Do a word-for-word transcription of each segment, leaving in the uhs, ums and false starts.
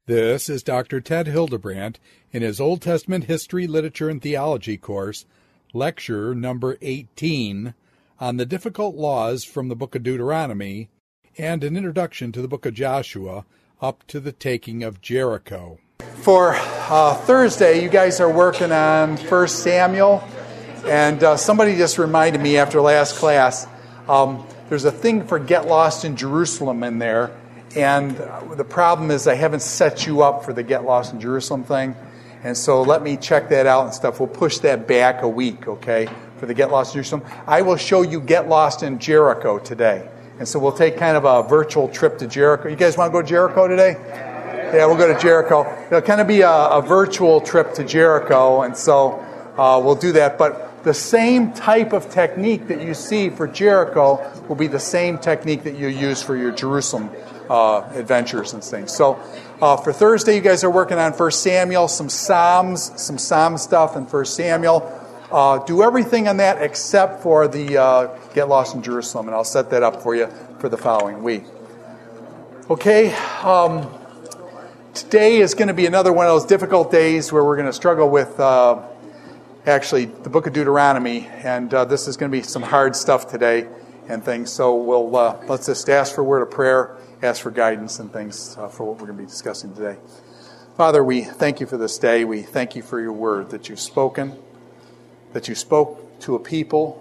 This is Doctor Ted Hildebrandt in his Old Testament History, Literature, and Theology course, lecture number eighteen, on the difficult laws from the book of Deuteronomy and an introduction to the book of Joshua up to the taking of Jericho. For uh, Thursday, you guys are working on First Samuel, and uh, somebody just reminded me after last class, um, there's a thing for Get Lost in Jerusalem in there. And the problem is I haven't set you up for the Get Lost in Jerusalem thing. And so let me check that out and stuff. We'll push that back a week, okay, for the Get Lost in Jerusalem. I will show you Get Lost in Jericho today. And so we'll take kind of a virtual trip to Jericho. You guys want to go to Jericho today? Yeah, we'll go to Jericho. It'll kind of be a, a virtual trip to Jericho. And so uh, we'll do that. But the same type of technique that you see for Jericho will be the same technique that you use for your Jerusalem Uh, adventures and things. So uh, for Thursday, you guys are working on First Samuel, some Psalms, some Psalm stuff in First Samuel. Uh, do everything on that except for the uh, Get Lost in Jerusalem, and I'll set that up for you for the following week. Okay, um, today is going to be another one of those difficult days where we're going to struggle with uh, actually the book of Deuteronomy, and uh, this is going to be some hard stuff today and things. So we'll uh, let's just ask for a word of prayer. Ask for guidance and things uh, for what we're going to be discussing today. Father, we thank you for this day. We thank you for your word that you've spoken, that you spoke to a people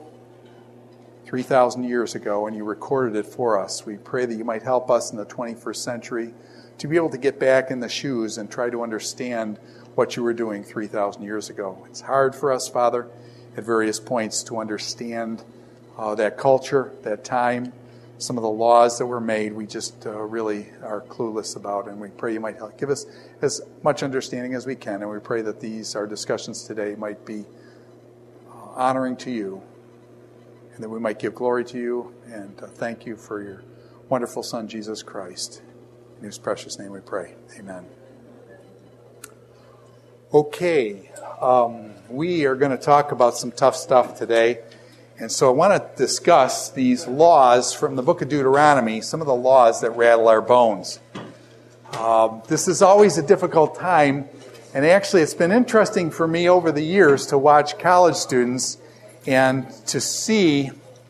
three thousand years ago, and you recorded it for us. We pray that you might help us in the twenty-first century to be able to get back in the shoes and try to understand what you were doing three thousand years ago. It's hard for us, Father, at various points to understand uh, that culture, that time, some of the laws that were made. We just uh, really are clueless about, and we pray you might help give us as much understanding as we can, and we pray that these, our discussions today, might be uh, honoring to you, and that we might give glory to you, and uh, thank you for your wonderful Son, Jesus Christ. In whose precious name we pray. Amen. Okay, um, we are going to talk about some tough stuff today. And so I want to discuss these laws from the book of Deuteronomy, some of the laws that rattle our bones. Uh, this is always a difficult time, and actually it's been interesting for me over the years to watch college students and to see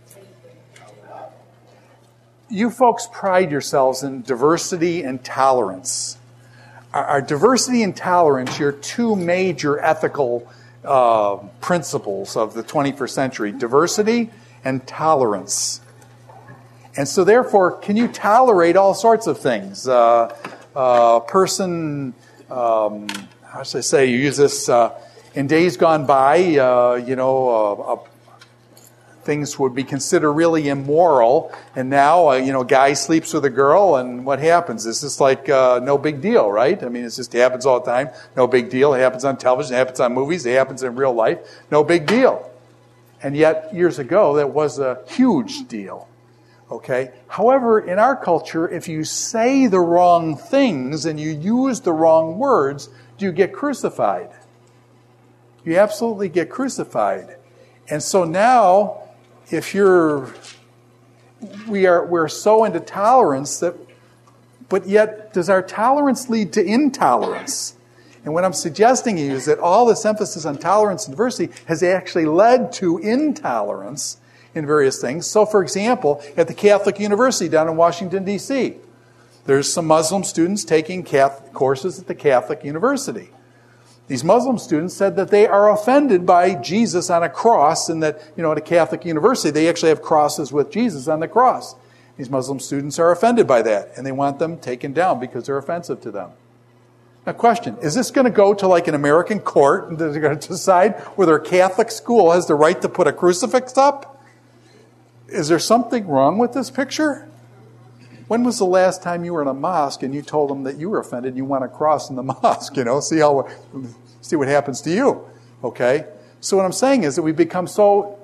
you folks pride yourselves in diversity and tolerance. Are, are diversity and tolerance your two major ethical Uh, principles of the twenty-first century, diversity and tolerance? And so therefore, can you tolerate all sorts of things? A uh, uh, person, um, how should I say, you use this, uh, in days gone by, uh, you know, uh, uh, things would be considered really immoral, and now, uh, you know, a guy sleeps with a girl, and what happens? It's just like uh, no big deal, right? I mean, it just happens all the time. No big deal. It happens on television. It happens on movies. It happens in real life. No big deal. And yet, years ago, that was a huge deal. Okay? However, in our culture, if you say the wrong things and you use the wrong words, do you get crucified? You absolutely get crucified. And so now, if you're, we are, we're so into tolerance that, but yet, does our tolerance lead to intolerance? And what I'm suggesting to you is that all this emphasis on tolerance and diversity has actually led to intolerance in various things. So, for example, at the Catholic University down in Washington, D C, there's some Muslim students taking Catholic courses at the Catholic University. These Muslim students said that they are offended by Jesus on a cross, and that, you know, at a Catholic university, they actually have crosses with Jesus on the cross. These Muslim students are offended by that, and they want them taken down because they're offensive to them. Now, question, is this going to go to like an American court, and they're going to decide whether a Catholic school has the right to put a crucifix up? Is there something wrong with this picture? When was the last time you were in a mosque and you told them that you were offended and you want a cross in the mosque? You know, see how, see what happens to you. Okay? So what I'm saying is that we've become so,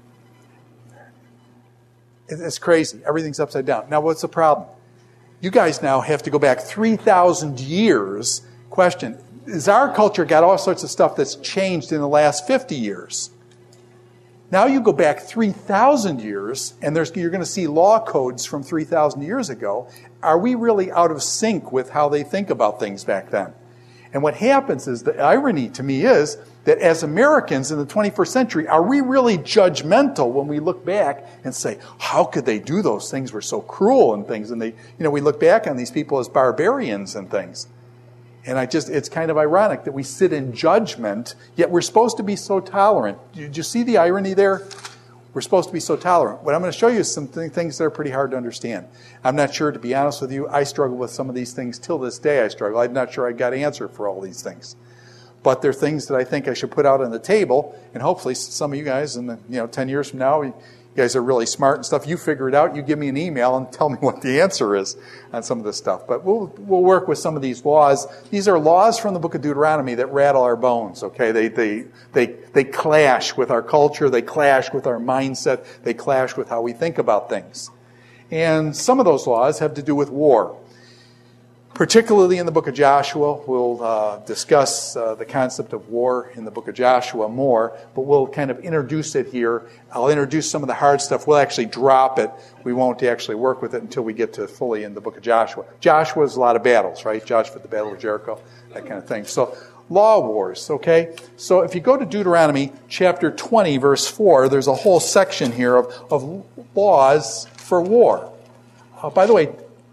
it's crazy. Everything's upside down. Now, what's the problem? You guys now have to go back three thousand years. Question, is our culture got all sorts of stuff that's changed in the last fifty years? Now you go back three thousand years, and there's, you're going to see law codes from three thousand years ago. Are we really out of sync with how they think about things back then? And what happens is, the irony to me is that as Americans in the twenty-first century, are we really judgmental when we look back and say, how could they do those things? We're so cruel and things. And they, you know, we look back on these people as barbarians and things. And I just, it's kind of ironic that we sit in judgment, yet we're supposed to be so tolerant. Did you see the irony there? We're supposed to be so tolerant. What I'm going to show you is some th- things that are pretty hard to understand. I'm not sure, to be honest with you, I struggle with some of these things till this day. I struggle. I'm not sure I got an answer for all these things. But they're things that I think I should put out on the table, and hopefully some of you guys, in the, you know, ten years from now, you guys are really smart and stuff. You figure it out. You give me an email and tell me what the answer is on some of this stuff. But we'll we'll work with some of these laws. These are laws from the book of Deuteronomy that rattle our bones. Okay, they they they they clash with our culture. They clash with our mindset. They clash with how we think about things. And some of those laws have to do with war. Particularly in the book of Joshua, we'll uh, discuss uh, the concept of war in the book of Joshua more, but we'll kind of introduce it here. I'll introduce some of the hard stuff. We'll actually drop it. We won't actually work with it until we get to fully in the book of Joshua. Joshua's a lot of battles, right? Joshua, the Battle of Jericho, that kind of thing. So, law wars, okay? So if you go to Deuteronomy chapter twenty, verse four, there's a whole section here of, of laws for war. Uh, by the way,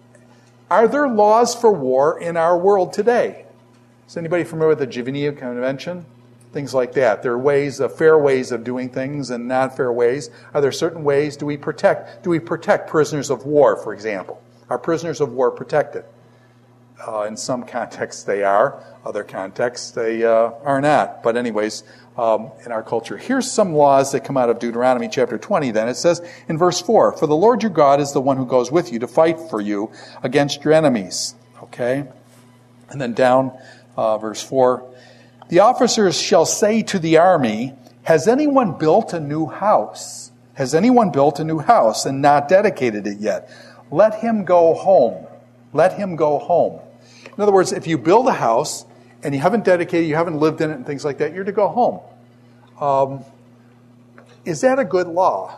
are there laws for war in our world today? Is anybody familiar with the Geneva Convention? Things like that. There are ways, uh, fair ways of doing things and non-fair ways. Are there certain ways? Do we protect? Do we protect prisoners of war, for example? Are prisoners of war protected? Uh, in some contexts they are. Other contexts they uh, are not. But anyways, um, in our culture. Here's some laws that come out of Deuteronomy chapter twenty then. It says in verse four, "For the Lord your God is the one who goes with you to fight for you against your enemies." Okay? And then down, uh, verse four, "The officers shall say to the army, 'Has anyone built a new house? Has anyone built a new house and not dedicated it yet? Let him go home. Let him go home.'" In other words, if you build a house and you haven't dedicated, you haven't lived in it and things like that, you're to go home. Um, is that a good law?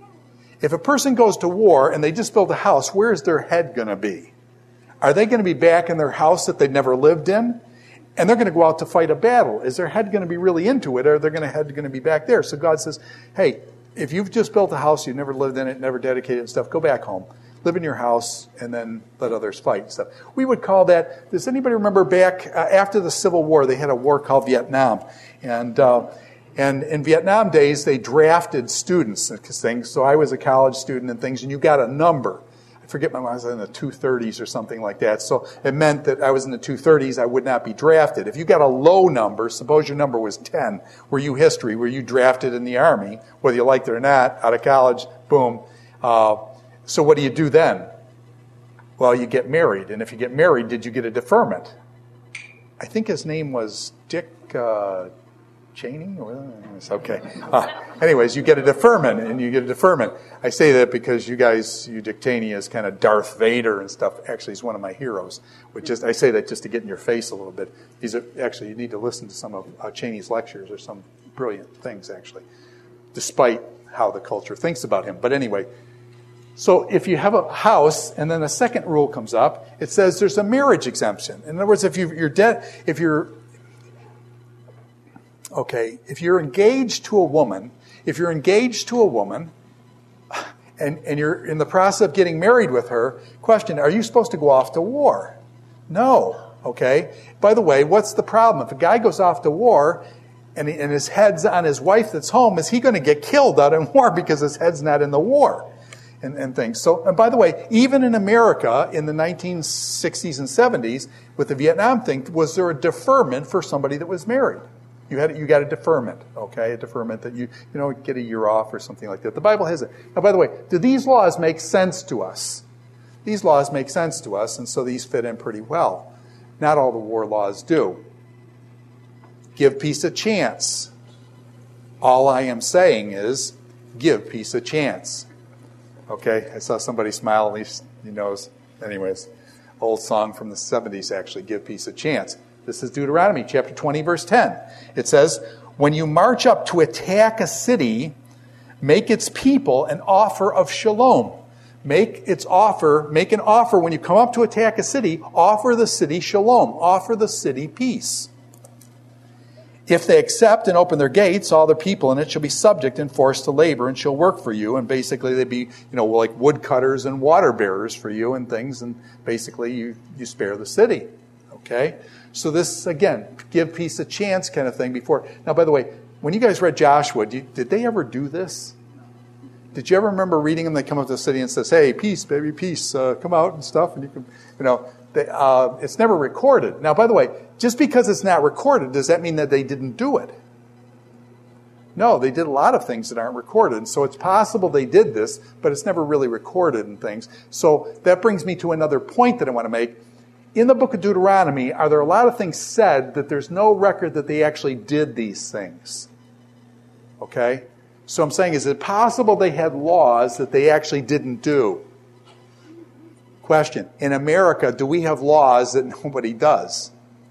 If a person goes to war and they just build a house, where is their head going to be? Are they going to be back in their house that they've never lived in? And they're going to go out to fight a battle. Is their head going to be really into it, or are their head going to be back there? So God says, hey, if you've just built a house, you've never lived in it, never dedicated it and stuff, go back home. Live in your house, and then let others fight and stuff. We would call that, does anybody remember back uh, after the Civil War, they had a war called Vietnam. And uh, and in Vietnam days, they drafted students and things. So I was a college student and things, and you got a number. I forget, my I was in the two thirties or something like that. So it meant that I was in the two thirties, I would not be drafted. If you got a low number, suppose your number was ten, were you history, were you drafted in the Army, whether you liked it or not, out of college, boom. Uh, So what do you do then? Well, you get married. And if you get married, did you get a deferment? I think his name was Dick uh, Cheney. Okay. Uh, anyways, you get a deferment, and you get a deferment. I say that because you guys, you Dick Cheney is kind of Darth Vader and stuff. Actually, he's one of my heroes. But just I say that just to get in your face a little bit. These are actually, you need to listen to some of uh, Cheney's lectures, or some brilliant things, actually, despite how the culture thinks about him. But anyway. So if you have a house, and then the second rule comes up, it says there's a marriage exemption. In other words, if you, you're dead, if you're okay, if you're engaged to a woman, if you're engaged to a woman, and and you're in the process of getting married with her, question: are you supposed to go off to war? No. Okay. By the way, what's the problem? If a guy goes off to war, and, he, and his head's on his wife that's home, is he going to get killed out in war because his head's not in the war? And, and things. So, and by the way, even in America in the nineteen sixties and seventies, with the Vietnam thing, was there a deferment for somebody that was married? You had you got a deferment, okay, a deferment that you you know get a year off or something like that. The Bible has it. Now, by the way, do these laws make sense to us? These laws make sense to us, and so these fit in pretty well. Not all the war laws do. Give peace a chance. All I am saying is, give peace a chance. Okay, I saw somebody smile, at least he knows. Anyways, old song from the seventies, actually, give peace a chance. This is Deuteronomy chapter twenty, verse ten. It says, "When you march up to attack a city, Make its people an offer of shalom. Make its offer, make an offer when you come up to attack a city, offer the city shalom, offer the city peace. If they accept and open their gates, all the people in it shall be subject and forced to labor and shall work for you. And basically they'd be, you know, like woodcutters and water bearers for you and things. And basically you, you spare the city. Okay? So this, again, give peace a chance kind of thing before. Now, by the way, when you guys read Joshua, did, you, did they ever do this? Did you ever remember reading them? They come up to the city and says, hey, peace, baby, peace, uh, come out and stuff. And you can, you know, they, uh, it's never recorded. Now, by the way, just because it's not recorded, does that mean that they didn't do it? No, they did a lot of things that aren't recorded. So it's possible they did this, but it's never really recorded and things. So that brings me to another point that I want to make. In the book of Deuteronomy, are there a lot of things said that there's no record that they actually did these things? Okay? So I'm saying, is it possible they had laws that they actually didn't do? Question. In America, do we have laws that nobody does?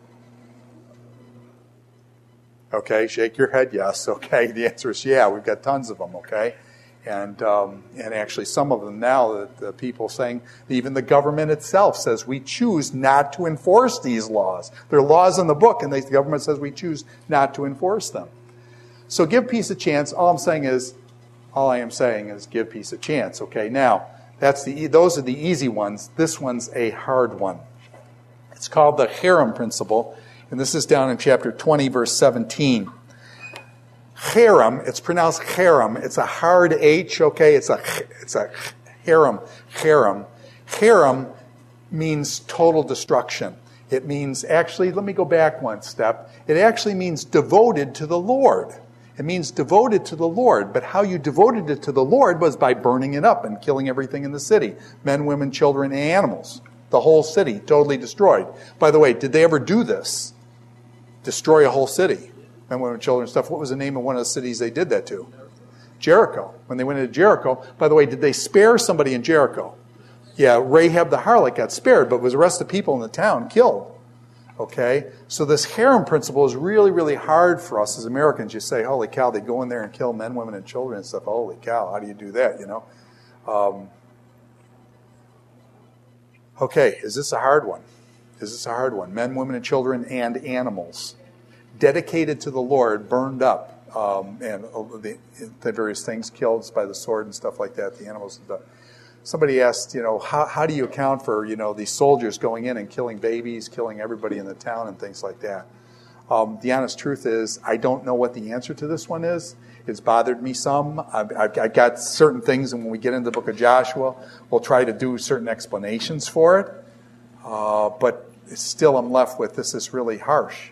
Okay, shake your head, yes. Okay, the answer is yeah, we've got tons of them, okay? And um, and actually some of them now, the, the people saying, even the government itself says we choose not to enforce these laws. There are laws in the book, and the government says we choose not to enforce them. So give peace a chance. All I'm saying is, all I am saying is give peace a chance, okay? Now, that's the those are the easy ones. This one's a hard one. It's called the Cherem principle. And this is down in chapter twenty, verse seventeen. Cherem, it's pronounced Cherem. It's a hard H, okay? It's a it's a Cherem. Cherem. Cherem means total destruction. It means, actually, let me go back one step. It actually means devoted to the Lord. It means devoted to the Lord. But how you devoted it to the Lord was by burning it up and killing everything in the city. Men, women, children, and animals. The whole city, totally destroyed. By the way, did they ever do this? Destroy a whole city. Men, women, children, and stuff. What was the name of one of the cities they did that to? Jericho. When they went into Jericho, by the way, did they spare somebody in Jericho? Yeah, Rahab the harlot got spared, but was the rest of the people in the town killed. Okay? So this Cherem principle is really, really hard for us as Americans. You say, holy cow, they go in there and kill men, women, and children and stuff. Holy cow, how do you do that, you know? Um, okay, is this a hard one? Is this a hard one? Men, women, and children, and animals. Dedicated to the Lord, burned up. Um, and the, the various things killed by the sword and stuff like that, the animals and stuff. Somebody asked, you know, how, how do you account for, you know, these soldiers going in and killing babies, killing everybody in the town and things like that? Um, the honest truth is, I don't know what the answer to this one is. It's bothered me some. I've, I've, I've got certain things, and when we get into the book of Joshua, we'll try to do certain explanations for it. Uh, but still I'm left with, this is really harsh.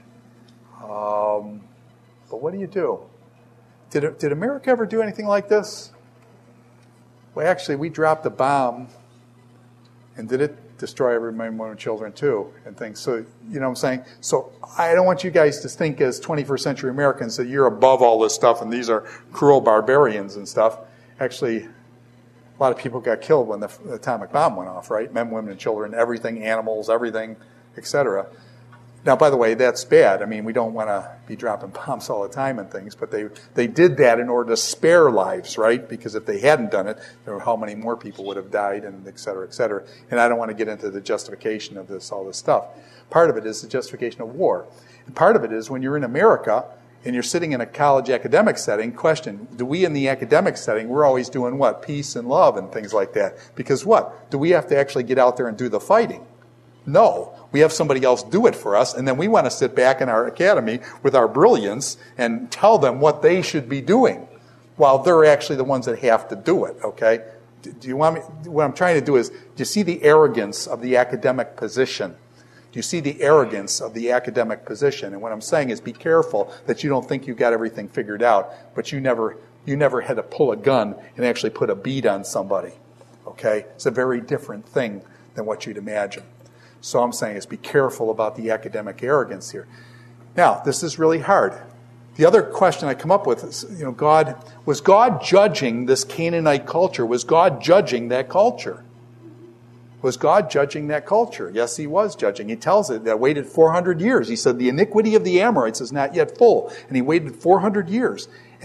Um, but what do you do? Did, did America ever do anything like this? Well, actually, we dropped a bomb, and did it destroy every man, woman, and children too, and things. So, you know what I'm saying? So I don't want you guys to think as twenty-first century Americans that you're above all this stuff, and these are cruel barbarians and stuff. Actually, a lot of people got killed when the atomic bomb went off, right? Men, women, and children, everything, animals, everything, et cetera. Now, by the way, that's bad. I mean, we don't want to be dropping bombs all the time and things, but they they did that in order to spare lives, right? Because if they hadn't done it, there were how many more people would have died, and et cetera, et cetera. And I don't want to get into the justification of this, all this stuff. Part of it is the justification of war. And part of it is when you're in America and you're sitting in a college academic setting, question, do we in the academic setting, we're always doing what? Peace and love and things like that. Because what? Do we have to actually get out there and do the fighting? No. We have somebody else do it for us, and then we want to sit back in our academy with our brilliance and tell them what they should be doing, while they're actually the ones that have to do it, okay? Do you want me, what I'm trying to do is, do you see the arrogance of the academic position? Do you see the arrogance of the academic position? And what I'm saying is, be careful that you don't think you've got everything figured out, but you never, you never had to pull a gun and actually put a bead on somebody, okay? It's a very different thing than what you'd imagine. So I'm saying is be careful about the academic arrogance here. Now, this is really hard. The other question I come up with is, you know, God, was God judging this Canaanite culture? Was God judging that culture? Was God judging that culture? Yes, he was judging. He tells it that waited four hundred years. He said the iniquity of the Amorites is not yet full. And he waited four hundred years. And then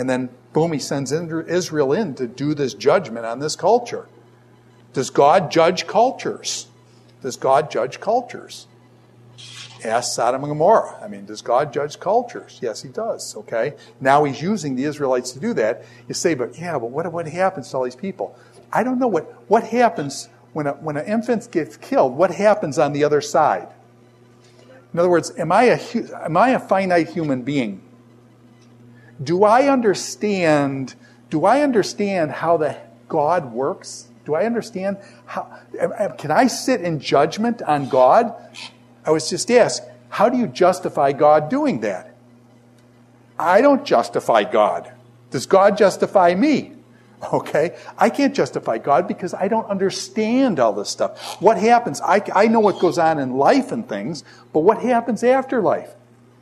Boom, he sends Israel in to do this judgment on this culture. Does God judge cultures? Does God judge cultures? Ask Sodom and Gomorrah. I mean, does God judge cultures? Yes, he does, okay? Now he's using the Israelites to do that. You say, but yeah, but what, what happens to all these people? I don't know what, what happens when, a, when an infant gets killed. What happens on the other side? In other words, am I a, am I a finite human being? Do I understand, do I understand how the God works? Do I understand how, can I sit in judgment on God? I was just asked, how do you justify God doing that? I don't justify God. Does God justify me? Okay? I can't justify God because I don't understand all this stuff. What happens? I, I know what goes on in life and things, but what happens after life?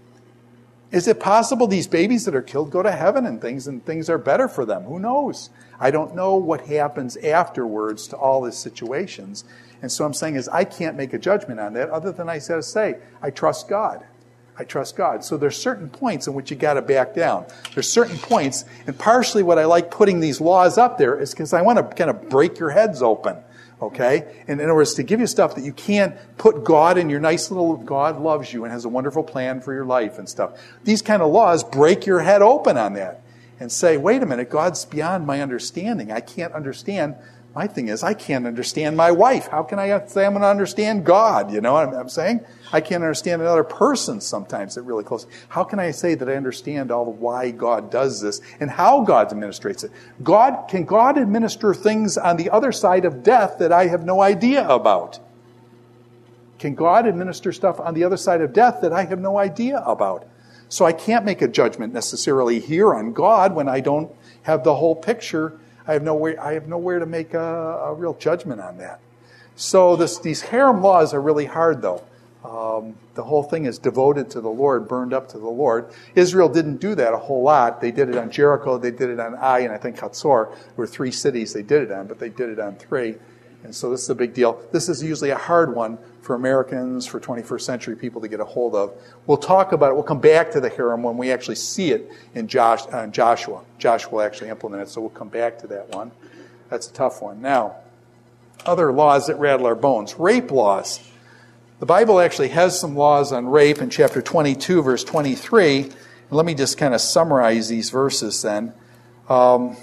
Is it possible these babies that are killed go to heaven and things and things are better for them? Who knows? I don't know what happens afterwards to all these situations. And so I'm saying is I can't make a judgment on that other than I said to say, I trust God. I trust God. So there's certain points in which you got to back down. There's certain points, and partially what I like putting these laws up there is because I want to kind of break your heads open. Okay? And in other words, to give you stuff that you can't put God in your nice little, God loves you and has a wonderful plan for your life and stuff. These kind of laws break your head open on that and say, wait a minute, God's beyond my understanding. I can't understand. My thing is, I can't understand my wife. How can I say I'm going to understand God? You know what I'm saying? I can't understand another person sometimes at really close. How can I say that I understand all of why God does this and how God administrates it? God, can God administer things on the other side of death that I have no idea about? Can God administer stuff on the other side of death that I have no idea about? So I can't make a judgment necessarily here on God when I don't have the whole picture. I have nowhere, I have nowhere to make a, a real judgment on that. So this, these harem laws are really hard, though. Um, the whole thing is devoted to the Lord, burned up to the Lord. Israel didn't do that a whole lot. They did it on Jericho, they did it on Ai, and I think Hatzor. There were three cities they did it on, but they did it on three. And so this is a big deal. This is usually a hard one for Americans, for twenty-first century people to get a hold of. We'll talk about it. We'll come back to the harem when we actually see it in Josh, uh, Joshua. Joshua will actually implement it, so we'll come back to that one. That's a tough one. Now, other laws that rattle our bones. Rape laws. The Bible actually has some laws on rape in chapter twenty-two, verse twenty-three. And let me just kind of summarize these verses then. Um,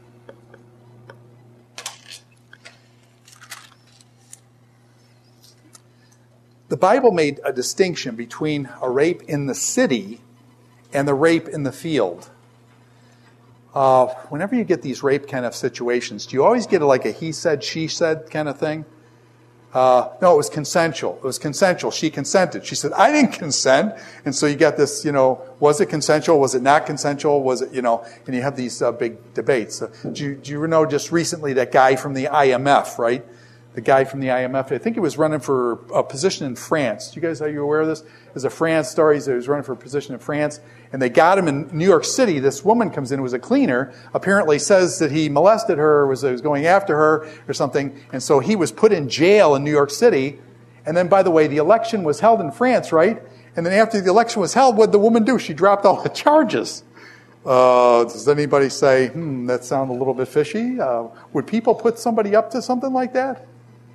The Bible made a distinction between a rape in the city and the rape in the field. Uh, whenever you get these rape kind of situations, do you always get like a he said, she said kind of thing? Uh, no, it was consensual. It was consensual. She consented. She said, I didn't consent. And so you got this, you know, was it consensual? Was it not consensual? Was it, you know, and you have these uh, big debates. Uh, do, you, do you know just recently that guy from the I M F, right? The guy from the I M F, I think he was running for a position in France. You guys, are you aware of this? There's a France story. He was running for a position in France, and they got him in New York City. This woman comes in who was a cleaner, apparently says that he molested her, or was, was going after her or something, and so he was put in jail in New York City. And then, by the way, the election was held in France, right? And then after the election was held, what did the woman do? She dropped all the charges. Uh, does anybody say, hmm, that sounds a little bit fishy? Uh, would people put somebody up to something like that?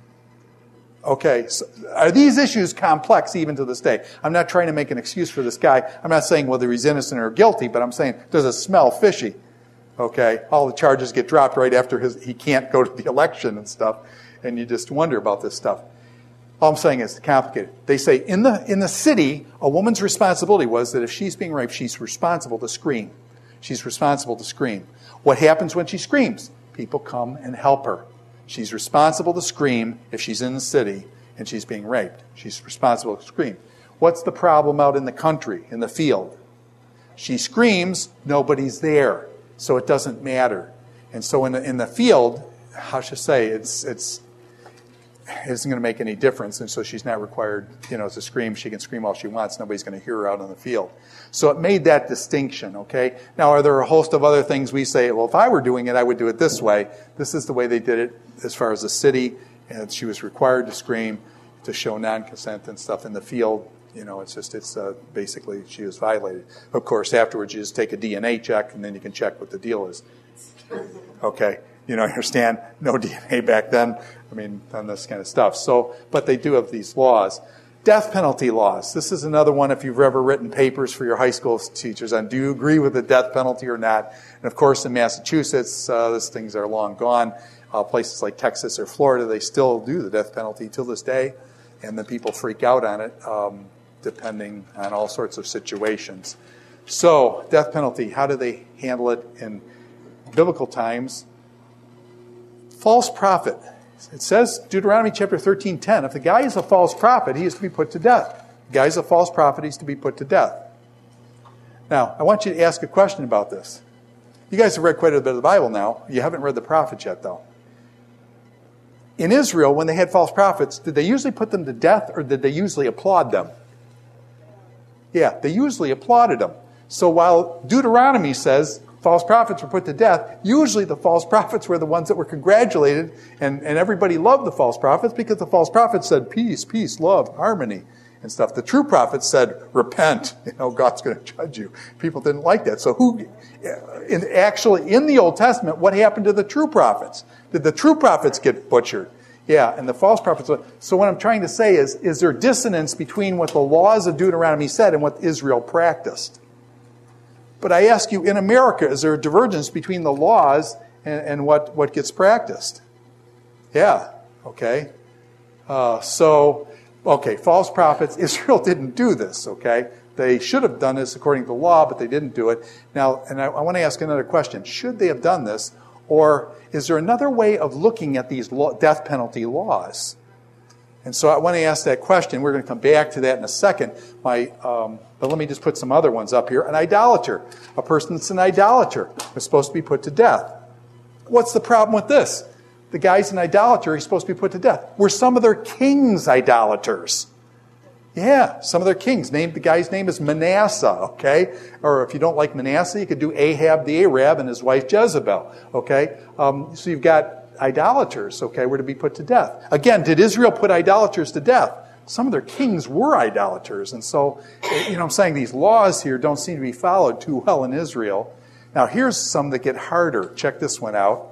Okay, so are these issues complex even to this day? I'm not trying to make an excuse for this guy. I'm not saying whether he's innocent or guilty, but I'm saying, does it smell fishy? Okay, all the charges get dropped right after his, he can't go to the election and stuff, and you just wonder about this stuff. All I'm saying is complicated. They say in the in the city, a woman's responsibility was that if she's being raped, she's responsible to scream. She's responsible to scream. What happens when she screams? People come and help her. She's responsible to scream if she's in the city and she's being raped. She's responsible to scream. What's the problem out in the country, in the field? She screams, nobody's there, so it doesn't matter. And so in the, in the field, how should I say, it's it's it isn't going to make any difference, and so she's not required, you know, to scream. She can scream all she wants. Nobody's going to hear her out in the field. So it made that distinction, okay? Now, are there a host of other things we say, well, if I were doing it, I would do it this way. This is the way they did it as far as the city, and she was required to scream to show non-consent and stuff in the field. You know, it's just, it's uh, basically she was violated. Of course, afterwards you just take a D N A check and then you can check what the deal is. Okay, you know, understand? No D N A back then. I mean, on this kind of stuff. So, but they do have these laws. Death penalty laws. This is another one if you've ever written papers for your high school teachers on do you agree with the death penalty or not. And of course in Massachusetts, uh, those things are long gone. Uh, places like Texas or Florida, they still do the death penalty till this day. And then people freak out on it um, depending on all sorts of situations. So death penalty, how do they handle it in biblical times? False prophet. It says, Deuteronomy chapter thirteen ten, if the guy is a false prophet, he is to be put to death. The guy is a false prophet, he's to be put to death. Now, I want you to ask a question about this. You guys have read quite a bit of the Bible now. You haven't read the prophets yet, though. In Israel, when they had false prophets, did they usually put them to death or did they usually applaud them? Yeah, they usually applauded them. So while Deuteronomy says false prophets were put to death, usually the false prophets were the ones that were congratulated, and, and everybody loved the false prophets because the false prophets said peace, peace, love, harmony, and stuff. The true prophets said, repent, you know, God's going to judge you. People didn't like that. So who, in, actually, in the Old Testament, what happened to the true prophets? Did the true prophets get butchered? Yeah, and the false prophets. So what I'm trying to say is, is there dissonance between what the laws of Deuteronomy said and what Israel practiced? But I ask you, in America, is there a divergence between the laws and, and what, what gets practiced? Yeah, okay. Uh, so, okay, false prophets, Israel didn't do this, okay? They should have done this according to the law, but they didn't do it. Now, and I, I want to ask another question. Should they have done this? Or is there another way of looking at these law, death penalty laws? And so I want to ask that question. We're going to come back to that in a second. My, um, but let me just put some other ones up here. An idolater. A person that's an idolater is supposed to be put to death. What's the problem with this? The guy's an idolater. He's supposed to be put to death. Were some of their kings idolaters? Yeah, some of their kings. Name, the guy's name is Manasseh, okay? Or if you don't like Manasseh, you could do Ahab the Arab and his wife Jezebel, okay? Um, so you've got idolaters, okay, were to be put to death. Again, did Israel put idolaters to death? Some of their kings were idolaters. And so, you know, I'm saying these laws here don't seem to be followed too well in Israel. Now, here's some that get harder. Check this one out.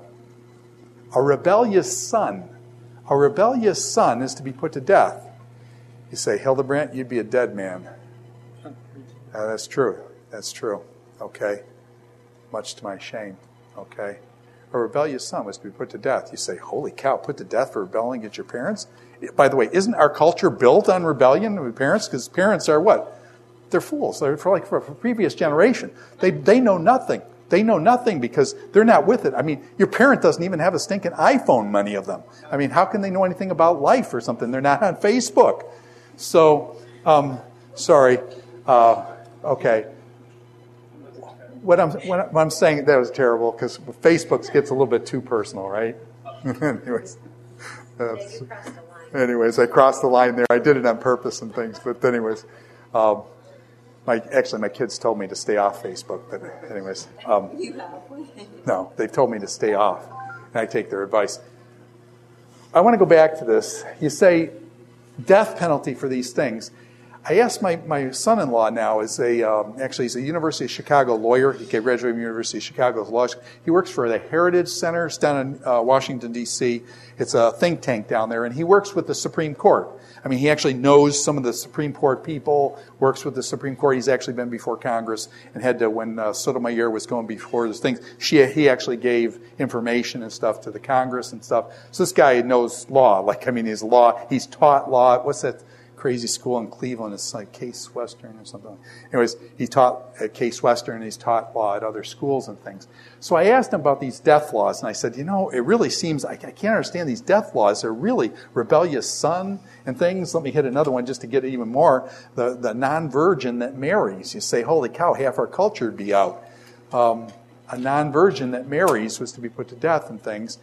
A rebellious son. A rebellious son is to be put to death. You say, Hildebrandt, you'd be a dead man. Uh, that's true. That's true. Okay. Much to my shame. Okay. A rebellious son was to be put to death. You say, holy cow, put to death for rebelling against your parents? By the way, isn't our culture built on rebellion with parents? Because parents are what? They're fools. They're for like for a previous generation. They they know nothing. They know nothing because they're not with it. I mean, your parent doesn't even have a stinking iPhone, many of them. I mean, how can they know anything about life or something? They're not on Facebook. So, um, sorry. Uh, okay. What I'm what I'm saying, that was terrible because Facebook gets a little bit too personal, right? anyways, that's, anyways, I crossed the line there. I did it on purpose and things, but anyways, um, my actually my kids told me to stay off Facebook, but anyways, um, no, they told me to stay off, and I take their advice. I want to go back to this. You say death penalty for these things. I asked my, my son-in-law now is a um, actually he's a University of Chicago lawyer. He graduated from the University of Chicago's law school. He works for the Heritage Center. It's down in uh, Washington D C. It's a think tank down there, and he works with the Supreme Court. I mean, he actually knows some of the Supreme Court people. Works with the Supreme Court. He's actually been before Congress and had to when uh, Sotomayor was going before those things. She he actually gave information and stuff to the Congress and stuff. So this guy knows law. Like I mean, he's law. He's taught law. What's that crazy school in Cleveland? It's like Case Western or something. Anyways, he taught at Case Western and he's taught law at other schools and things. So I asked him about these death laws and I said, you know, it really seems, I, I can't understand these death laws. They're really rebellious son and things. Let me hit another one just to get it even more. The, the non-virgin that marries. You say, holy cow, half our culture would be out. Um, a non-virgin that marries was to be put to death and things.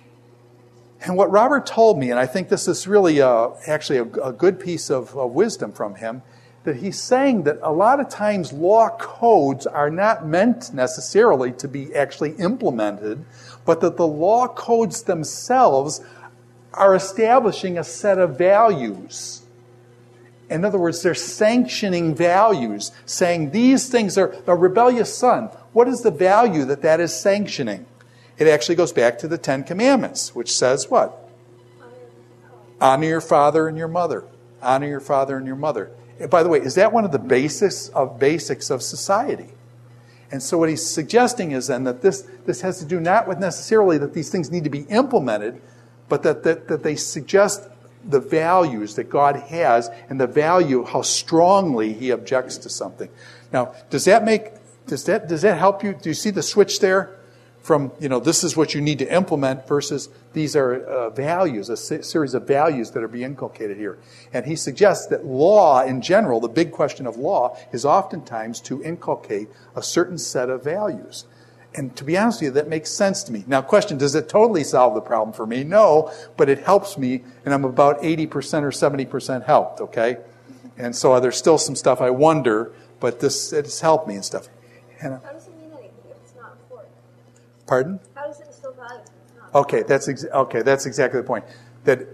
And what Robert told me, and I think this is really uh, actually a, a good piece of, of wisdom from him, that he's saying that a lot of times law codes are not meant necessarily to be actually implemented, but that the law codes themselves are establishing a set of values. In other words, they're sanctioning values, saying these things are a rebellious son. What is the value that that is sanctioning? It actually goes back to the Ten Commandments, which says what? Honor your father and your mother. Honor your father and your mother. And by the way, is that one of the basics of basics of society? And so what he's suggesting is then that this, this has to do not with necessarily that these things need to be implemented, but that, that, that they suggest the values that God has and the value of how strongly he objects to something. Now, does that make, does that, does that help you? Do you see the switch there? From, you know, this is what you need to implement versus these are uh, values, a se- series of values that are being inculcated here. And he suggests that law in general, the big question of law, is oftentimes to inculcate a certain set of values. And to be honest with you, that makes sense to me. Now, question, does it totally solve the problem for me? No, but it helps me, and I'm about eighty percent or seventy percent helped, okay? And so there's still some stuff I wonder, but this it's helped me and stuff. Hannah? How does it mean anything if it's not enforced? Pardon? How does it still value if it's not? Okay, that's ex- okay. That's exactly the point. That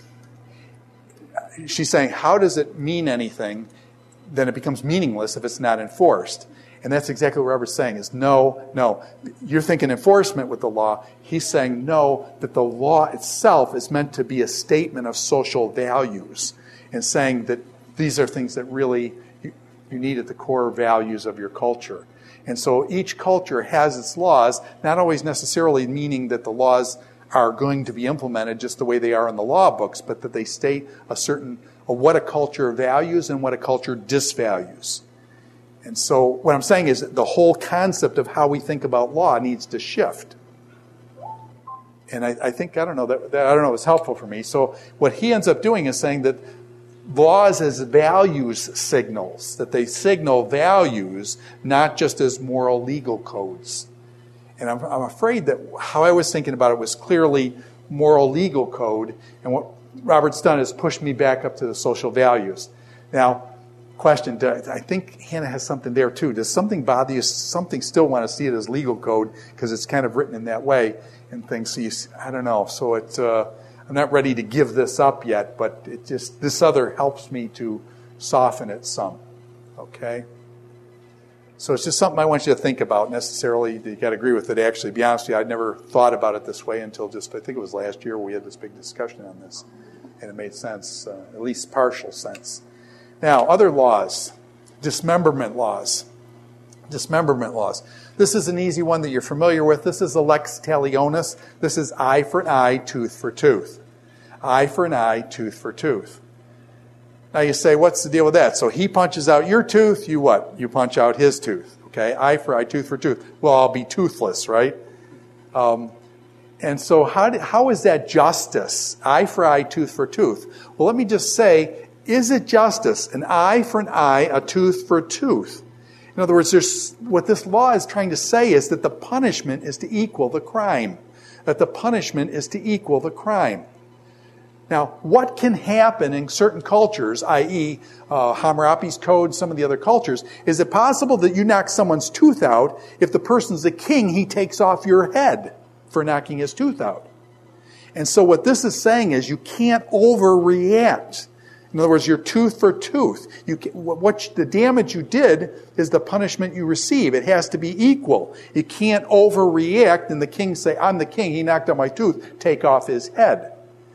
she's saying, how does it mean anything? Then it becomes meaningless if it's not enforced. And that's exactly what Robert's saying is no, no. You're thinking enforcement with the law. He's saying no, that the law itself is meant to be a statement of social values and saying that these are things that really you, you need at the core values of your culture. And so each culture has its laws, not always necessarily meaning that the laws are going to be implemented just the way they are in the law books, but that they state a certain, or what a culture values and what a culture disvalues. And so what I'm saying is that the whole concept of how we think about law needs to shift. And I, I think, I don't know, that, that I don't know, it's helpful for me. So what he ends up doing is saying that laws as values signals, that they signal values, not just as moral legal codes. And I'm, I'm afraid that how I was thinking about it was clearly moral legal code, and what Robert's done is pushed me back up to the social values. Now, question, I think Hannah has something there too. Does something bother you? Something still want to see it as legal code because it's kind of written in that way and things. So you, I don't know. So it, uh, I'm not ready to give this up yet, but it just this other helps me to soften it some. Okay. So it's just something I want you to think about. Necessarily, you got to agree with it. Actually, to be honest with you, I'd never thought about it this way until just I think it was last year we had this big discussion on this, and it made sense, uh, at least partial sense. Now, other laws, dismemberment laws. Dismemberment laws. This is an easy one that you're familiar with. This is the lex talionis. This is eye for an eye, tooth for tooth. Eye for an eye, tooth for tooth. Now you say, what's the deal with that? So he punches out your tooth, you what? You punch out his tooth. Okay, eye for eye, tooth for tooth. Well, I'll be toothless, right? Um, and so how, do, how is that justice? Eye for eye, tooth for tooth. Well, let me just say, is it justice? An eye for an eye, a tooth for a tooth. In other words, there's, what this law is trying to say is that the punishment is to equal the crime. That the punishment is to equal the crime. Now, what can happen in certain cultures, that is, uh, Hammurabi's code, some of the other cultures, is it possible that you knock someone's tooth out, if the person's a king, he takes off your head for knocking his tooth out? And so what this is saying is you can't overreact. In other words, you're tooth for tooth. You can, what the damage you did is the punishment you receive. It has to be equal. You can't overreact and the king say, I'm the king, he knocked out my tooth, take off his head.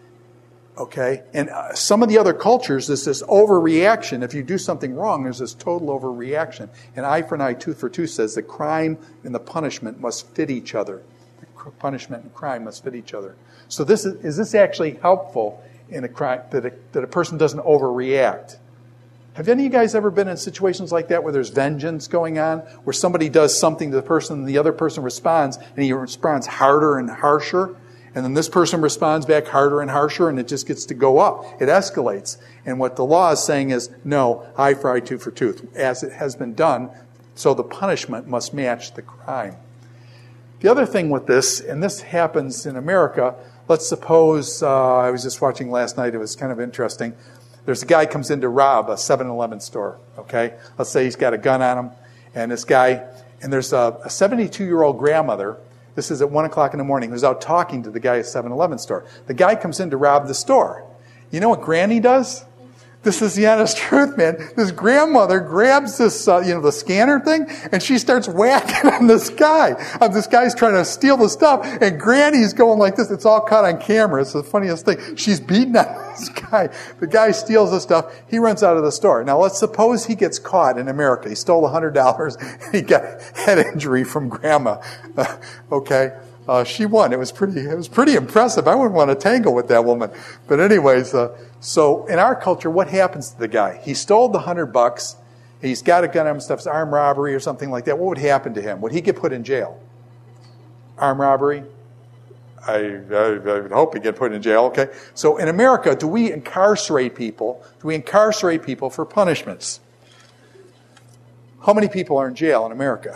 Okay? And uh, some of the other cultures, there's this overreaction. If you do something wrong, there's this total overreaction. And eye for an eye, tooth for tooth says the crime and the punishment must fit each other. The punishment and crime must fit each other. So this is, is this actually helpful in a crime, that a, that a person doesn't overreact? Have any of you guys ever been in situations like that where there's vengeance going on, where somebody does something to the person and the other person responds, and he responds harder and harsher, and then this person responds back harder and harsher, and it just gets to go up. It escalates. And what the law is saying is, no, eye for eye, tooth for tooth. As it has been done, so the punishment must match the crime. The other thing with this, and this happens in America, let's suppose, uh, I was just watching last night, it was kind of interesting. There's a guy comes in to rob a seven eleven store, okay? Let's say he's got a gun on him, and this guy, and there's a, a seventy-two-year-old grandmother, this is at one o'clock in the morning, who's out talking to the guy at seven eleven store. The guy comes in to rob the store. You know what Granny does? This is the honest truth, man. This grandmother grabs this, uh, you know, the scanner thing, and she starts whacking on this guy. Uh, this guy's trying to steal the stuff, and Granny's going like this. It's all caught on camera. It's the funniest thing. She's beating on this guy. The guy steals the stuff. He runs out of the store. Now, let's suppose he gets caught in America. He stole one hundred dollars, and he got head injury from Grandma. Uh, okay. Uh, she won. It was pretty, it was pretty impressive. I wouldn't want to tangle with that woman. But anyways, uh, so in our culture, what happens to the guy? He stole the hundred bucks. He's got a gun on him, stuff, it's armed robbery or something like that. What would happen to him? Would he get put in jail? Armed robbery? I, I, I would hope he'd get put in jail, okay? So in America, do we incarcerate people? Do we incarcerate people for punishments? How many people are in jail in America?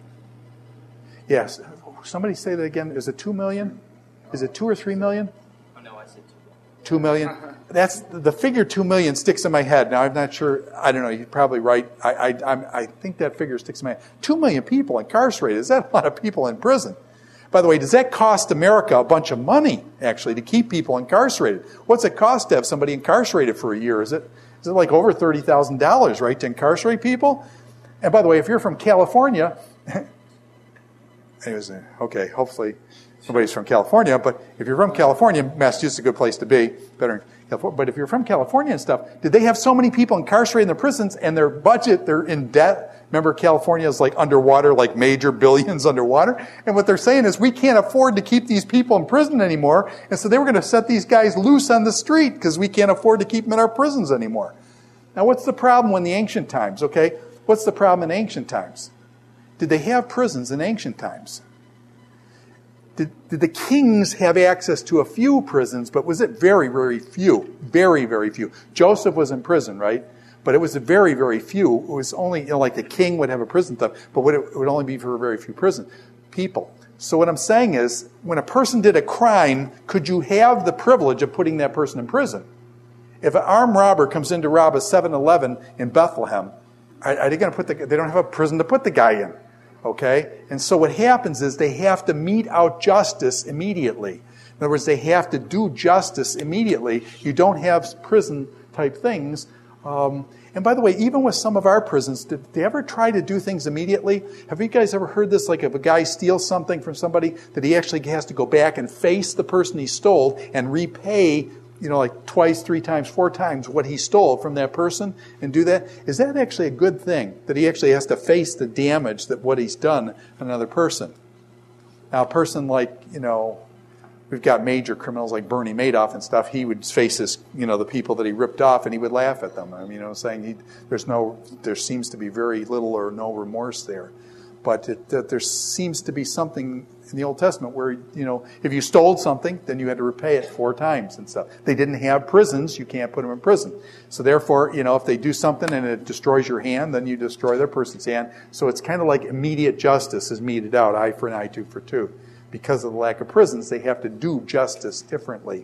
Yes. Somebody say that again. Is it two million? Is it two or three million? Oh, no, I said two. Two million? That's the figure two million sticks in my head. Now, I'm not sure. I don't know. You're probably right. I, I, I'm, I think that figure sticks in my head. Two million people incarcerated. Is that a lot of people in prison? By the way, does that cost America a bunch of money, actually, to keep people incarcerated? What's it cost to have somebody incarcerated for a year? Is it, is it like over thirty thousand dollars, right, to incarcerate people? And by the way, if you're from California... Anyways, okay, hopefully nobody's from California, but if you're from California, Massachusetts is a good place to be. Better, but if you're from California and stuff, did they have so many people incarcerated in the prisons and their budget, they're in debt? Remember, California is like underwater, like major billions underwater. And what they're saying is we can't afford to keep these people in prison anymore. And so they were going to set these guys loose on the street because we can't afford to keep them in our prisons anymore. Now, what's the problem in the ancient times, okay? What's the problem in ancient times? Did they have prisons in ancient times? Did, did the kings have access to a few prisons, but was it very, very few? Very, very few. Joseph was in prison, right? But it was a very, very few. It was only, you know, like the king would have a prison stuff, but would it would only be for a very few prison people. So what I'm saying is, when a person did a crime, could you have the privilege of putting that person in prison? If an armed robber comes in to rob a seven eleven in Bethlehem, are, are they going to put the, they don't have a prison to put the guy in. Okay? And so what happens is they have to mete out justice immediately. In other words, they have to do justice immediately. You don't have prison-type things. Um, and by the way, even with some of our prisons, did they ever try to do things immediately? Have you guys ever heard this, like if a guy steals something from somebody, that he actually has to go back and face the person he stole and repay, you know, like twice, three times, four times what he stole from that person and do that? Is that actually a good thing, that he actually has to face the damage that what he's done on another person? Now, a person like, you know, we've got major criminals like Bernie Madoff and stuff, he would face his, you know, the people that he ripped off and he would laugh at them. I mean, you know, saying he, there's no, there seems to be very little or no remorse there. But it, that there seems to be something in the Old Testament where, you know, if you stole something, then you had to repay it four times and stuff. They didn't have prisons. You can't put them in prison. So therefore, you know, if they do something and it destroys your hand, then you destroy their person's hand. So it's kind of like immediate justice is meted out, eye for an eye, tooth for tooth. Because of the lack of prisons, they have to do justice differently.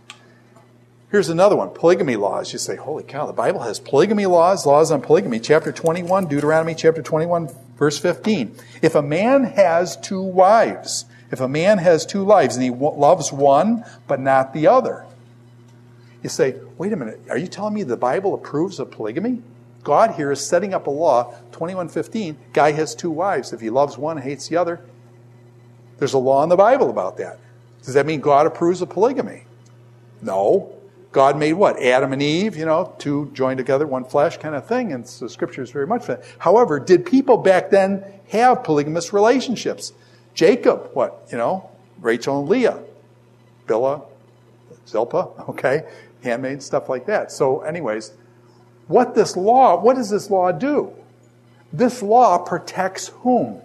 Here's another one, polygamy laws. You say, holy cow, the Bible has polygamy laws, laws on polygamy. Chapter twenty-one, Deuteronomy chapter twenty-one, verse fifteen. If a man has two wives, if a man has two wives and he loves one but not the other, you say, wait a minute, are you telling me the Bible approves of polygamy? God here is setting up a law, twenty-one fifteen, guy has two wives. If he loves one and hates the other, there's a law in the Bible about that. Does that mean God approves of polygamy? No. God made what? Adam and Eve, you know, two joined together, one flesh kind of thing. And so Scripture is very much for that. However, did people back then have polygamous relationships? Jacob, what? You know, Rachel and Leah. Bilhah, Zilpah, okay, handmaid, stuff like that. So anyways, what this law, what does this law do? This law protects whom?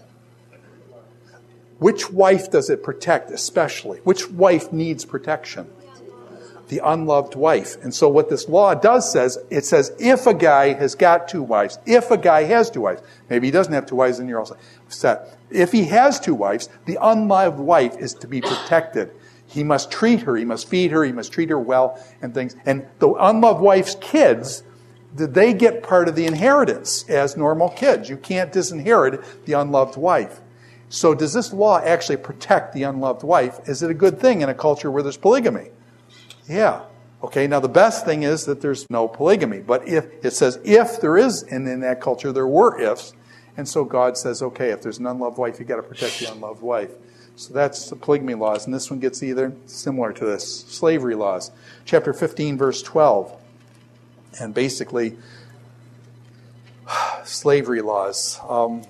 Which wife does it protect especially? Which wife needs protection? The unloved wife. And so what this law does says, it says if a guy has got two wives, if a guy has two wives, maybe he doesn't have two wives and you're also set. If he has two wives, the unloved wife is to be protected. He must treat her, he must feed her, he must treat her well and things. And the unloved wife's kids, they get part of the inheritance as normal kids. You can't disinherit the unloved wife. So does this law actually protect the unloved wife? Is it a good thing in a culture where there's polygamy? Yeah. Okay, now the best thing is that there's no polygamy. But if it says if there is, and in that culture there were ifs, and so God says, okay, if there's an unloved wife, you got to protect the unloved wife. So that's the polygamy laws, and this one gets either similar to this. Slavery laws. Chapter fifteen, verse twelve. And basically, slavery laws. Um,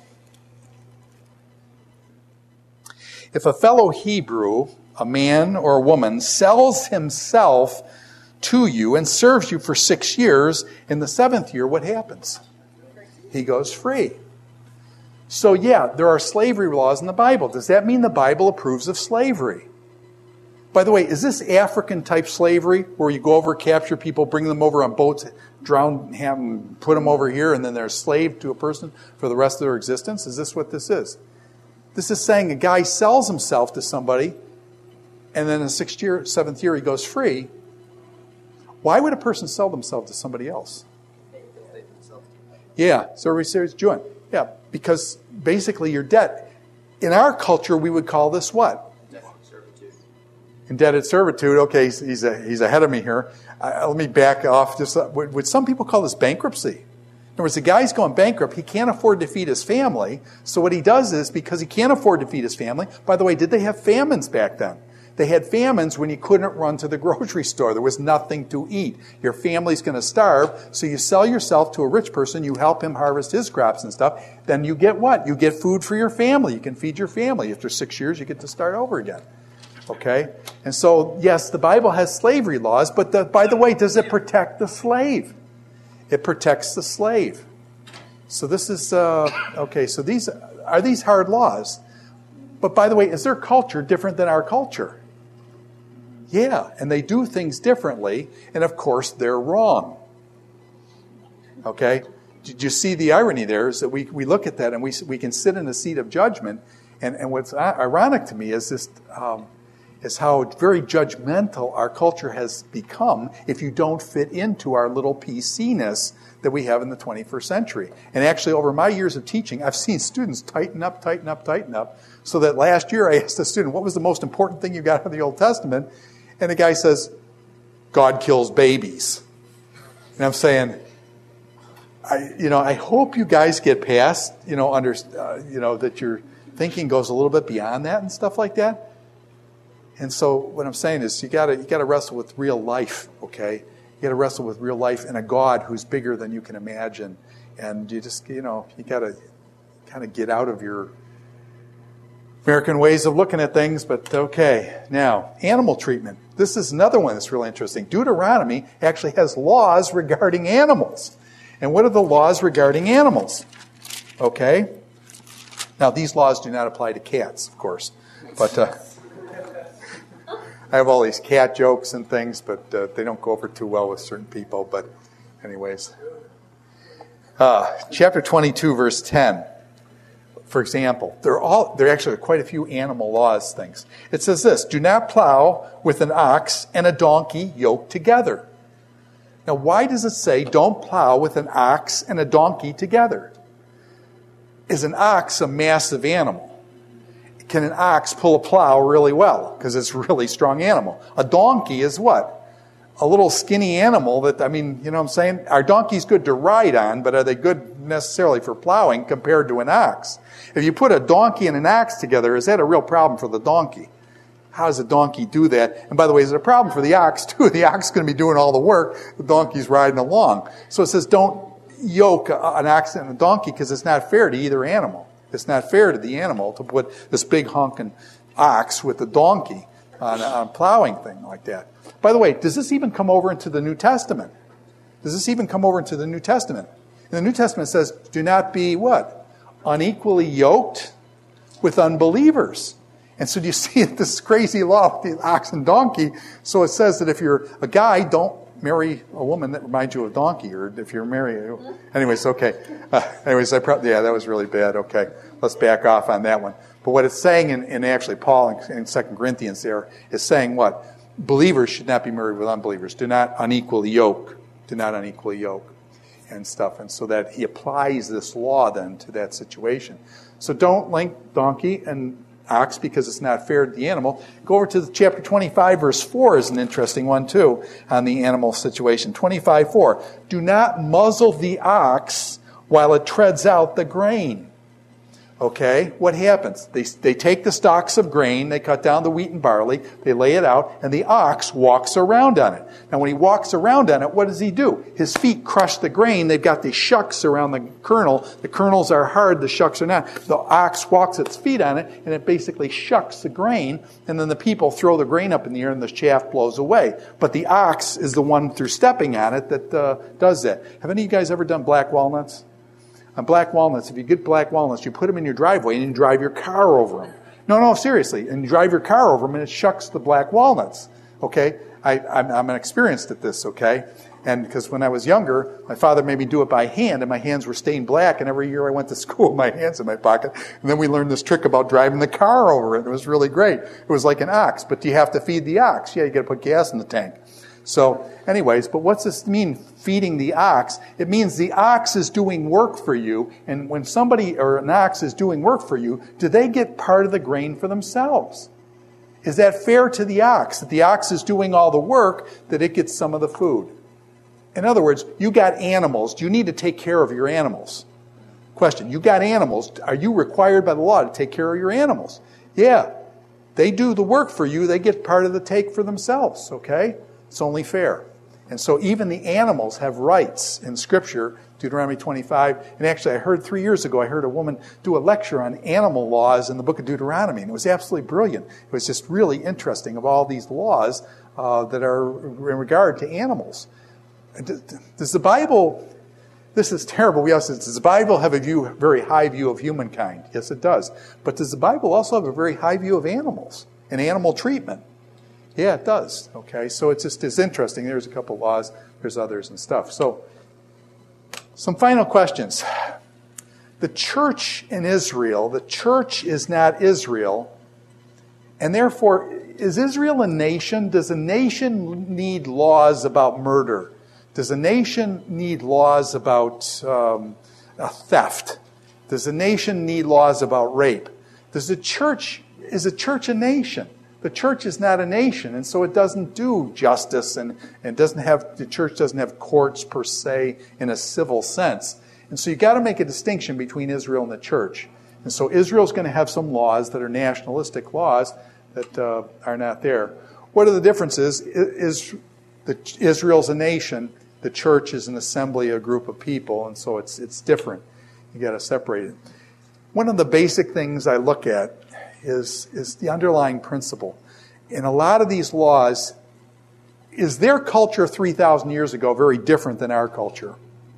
if a fellow Hebrew, a man or a woman, sells himself to you and serves you for six years, in the seventh year, what happens? He goes free. So yeah, there are slavery laws in the Bible. Does that mean the Bible approves of slavery? By the way, is this African-type slavery where you go over, capture people, bring them over on boats, drown, have them, put them over here, and then they're a slave to a person for the rest of their existence? Is this what this is? This is saying a guy sells himself to somebody, and then in the sixth year, seventh year, he goes free. Why would a person sell themselves to somebody else? Yeah, so everybody says, Join. Yeah, because basically you're debt. In our culture, we would call this what? Indebted servitude. Okay, he's, he's, a, he's ahead of me here. Uh, let me back off. Just uh, would, would some people call this bankruptcy? In other words, the guy's going bankrupt. He can't afford to feed his family. So what he does is, because he can't afford to feed his family, by the way, did they have famines back then? They had famines when you couldn't run to the grocery store. There was nothing to eat. Your family's going to starve, so you sell yourself to a rich person. You help him harvest his crops and stuff. Then you get what? You get food for your family. You can feed your family. After six years, you get to start over again. Okay? And so, yes, the Bible has slavery laws, but the, by the way, does it protect the slave? It protects the slave. So this is, uh, okay, so these are these hard laws. But by the way, is their culture different than our culture? Yeah, and they do things differently, and of course, they're wrong. Okay? Did you see the irony there is that we, we look at that and we we can sit in a seat of judgment, and, and what's ironic to me is this, um, is how very judgmental our culture has become if you don't fit into our little P C-ness that we have in the twenty-first century. And actually, over my years of teaching, I've seen students tighten up, tighten up, tighten up, so that last year I asked a student, what was the most important thing you got out of the Old Testament? And the guy says, God kills babies. And I'm saying, I, you know, I hope you guys get past, you know, under, uh, you know, that your thinking goes a little bit beyond that and stuff like that. And so what I'm saying is, you gotta you gotta wrestle with real life, okay? You gotta wrestle with real life and a God who's bigger than you can imagine, and you just, you know, you gotta kind of get out of your American ways of looking at things. But okay, now animal treatment. This is another one that's really interesting. Deuteronomy actually has laws regarding animals. And what are the laws regarding animals? Okay. Now, these laws do not apply to cats, of course. But uh, I have all these cat jokes and things, but uh, they don't go over too well with certain people. But anyways. Uh, chapter twenty-two, verse ten. For example, there are all there are actually quite a few animal laws things. It says this: do not plow with an ox and a donkey yoked together. Now, why does it say don't plow with an ox and a donkey together? Is an ox a massive animal? Can an ox pull a plow really well? Because it's a really strong animal. A donkey is what? A little skinny animal that, I mean, you know what I'm saying? Are donkeys good to ride on, but are they good necessarily for plowing compared to an ox? If you put a donkey and an ox together, is that a real problem for the donkey? How does a donkey do that? And by the way, is it a problem for the ox too? The ox is going to be doing all the work. The donkey's riding along. So it says don't yoke an ox and a donkey because it's not fair to either animal. It's not fair to the animal to put this big honking ox with the donkey on a, on a plowing thing like that. By the way, does this even come over into the New Testament? Does this even come over into the New Testament? And the New Testament says, do not be what? Unequally yoked with unbelievers. And so do you see this crazy law with the ox and donkey? So it says that if you're a guy, don't marry a woman that reminds you of a donkey. Or if you're married... Anyways, okay. Uh, anyways, I probably, yeah, that was really bad. Okay, let's back off on that one. But what it's saying, in, in actually Paul in, in Second Corinthians there, is saying what? Believers should not be married with unbelievers. Do not unequally yoke. Do not unequally yoke and stuff. And so that he applies this law then to that situation. So don't link donkey and ox because it's not fair to the animal. Go over to the chapter twenty-five, verse four is an interesting one too on the animal situation. twenty-five four. Do not muzzle the ox while it treads out the grain. Okay, what happens? They, they take the stalks of grain, they cut down the wheat and barley, they lay it out, and the ox walks around on it. Now when he walks around on it, what does he do? His feet crush the grain, they've got these shucks around the kernel. The kernels are hard, the shucks are not. The ox walks its feet on it, and it basically shucks the grain, and then the people throw the grain up in the air and the chaff blows away. But the ox is the one, through stepping on it, that uh, does that. Have any of you guys ever done black walnuts? On black walnuts, if you get black walnuts, you put them in your driveway and you drive your car over them. No, no, seriously. And you drive your car over them and it shucks the black walnuts. Okay? I, I'm, I'm experienced at this, okay? And because when I was younger, my father made me do it by hand, and my hands were stained black, and every year I went to school with my hands in my pocket. And then we learned this trick about driving the car over it. It was really great. It was like an ox. But do you have to feed the ox? Yeah, you got to put gas in the tank. So, anyways, but what's this mean, feeding the ox? It means the ox is doing work for you, and when somebody or an ox is doing work for you, do they get part of the grain for themselves? Is that fair to the ox, that the ox is doing all the work, that it gets some of the food? In other words, you got animals. Do you need to take care of your animals? Question, you got animals. Are you required by the law to take care of your animals? Yeah. They do the work for you. They get part of the take for themselves, okay? It's only fair. And so even the animals have rights in Scripture, Deuteronomy twenty-five. And actually, I heard three years ago, I heard a woman do a lecture on animal laws in the book of Deuteronomy. And it was absolutely brilliant. It was just really interesting of all these laws uh, that are in regard to animals. Does the Bible, this is terrible, we also, does the Bible have a view, very high view of humankind? Yes, it does. But does the Bible also have a very high view of animals and animal treatment? Yeah, it does. Okay, so it's just it's interesting. There's a couple laws, there's others and stuff. So, some final questions. The church in Israel, the church is not Israel, and therefore, is Israel a nation? Does a nation need laws about murder? Does a nation need laws about um, theft? Does a nation need laws about rape? Does the church, is a church a nation? The church is not a nation, and so it doesn't do justice, and, and doesn't have the church doesn't have courts per se in a civil sense. And so you've got to make a distinction between Israel and the church. And so Israel's going to have some laws that are nationalistic laws that uh, are not there. What are the differences? Is the Israel's a nation, the church is an assembly, a group of people, and so it's it's different. You got to separate it. One of the basic things I look at is is the underlying principle. In a lot of these laws, is their culture three thousand years ago very different than our culture?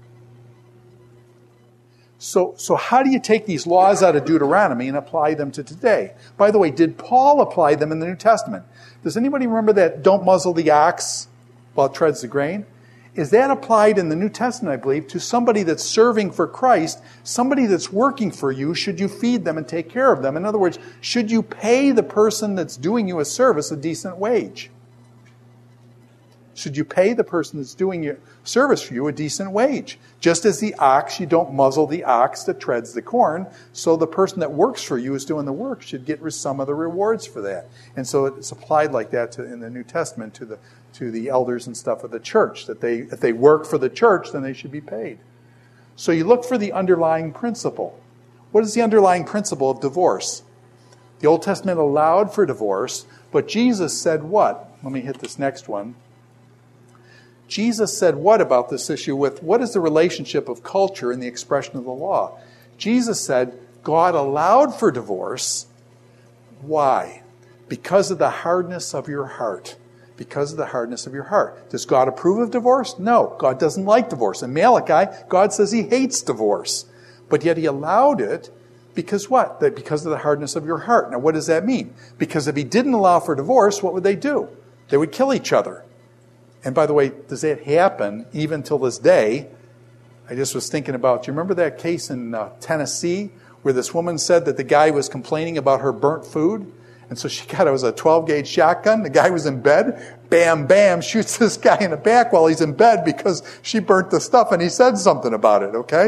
So, so how do you take these laws out of Deuteronomy and apply them to today? By the way, did Paul apply them in the New Testament? Does anybody remember that don't muzzle the ox while it treads the grain? Is that applied in the New Testament, I believe, to somebody that's serving for Christ, somebody that's working for you? Should you feed them and take care of them? In other words, should you pay the person that's doing you a service a decent wage? Should you pay the person that's doing your service for you a decent wage? Just as the ox, you don't muzzle the ox that treads the corn, so the person that works for you is doing the work should get some of the rewards for that. And so it's applied like that to, in the New Testament to the to the elders and stuff of the church, that they if they work for the church, then they should be paid. So you look for the underlying principle. What is the underlying principle of divorce? The Old Testament allowed for divorce, but Jesus said what? Let me hit this next one. Jesus said what about this issue with what is the relationship of culture and the expression of the law? Jesus said God allowed for divorce. Why? Because of the hardness of your heart. Because of the hardness of your heart. Does God approve of divorce? No. God doesn't like divorce. In Malachi, God says he hates divorce. But yet he allowed it because what? That because of the hardness of your heart. Now what does that mean? Because if he didn't allow for divorce, what would they do? They would kill each other. And by the way, does that happen even till this day? I just was thinking about, do you remember that case in uh, Tennessee where this woman said that the guy was complaining about her burnt food? And so she got, it was a twelve gauge shotgun. The guy was in bed. Bam, bam, shoots this guy in the back while he's in bed because she burnt the stuff and he said something about it, okay?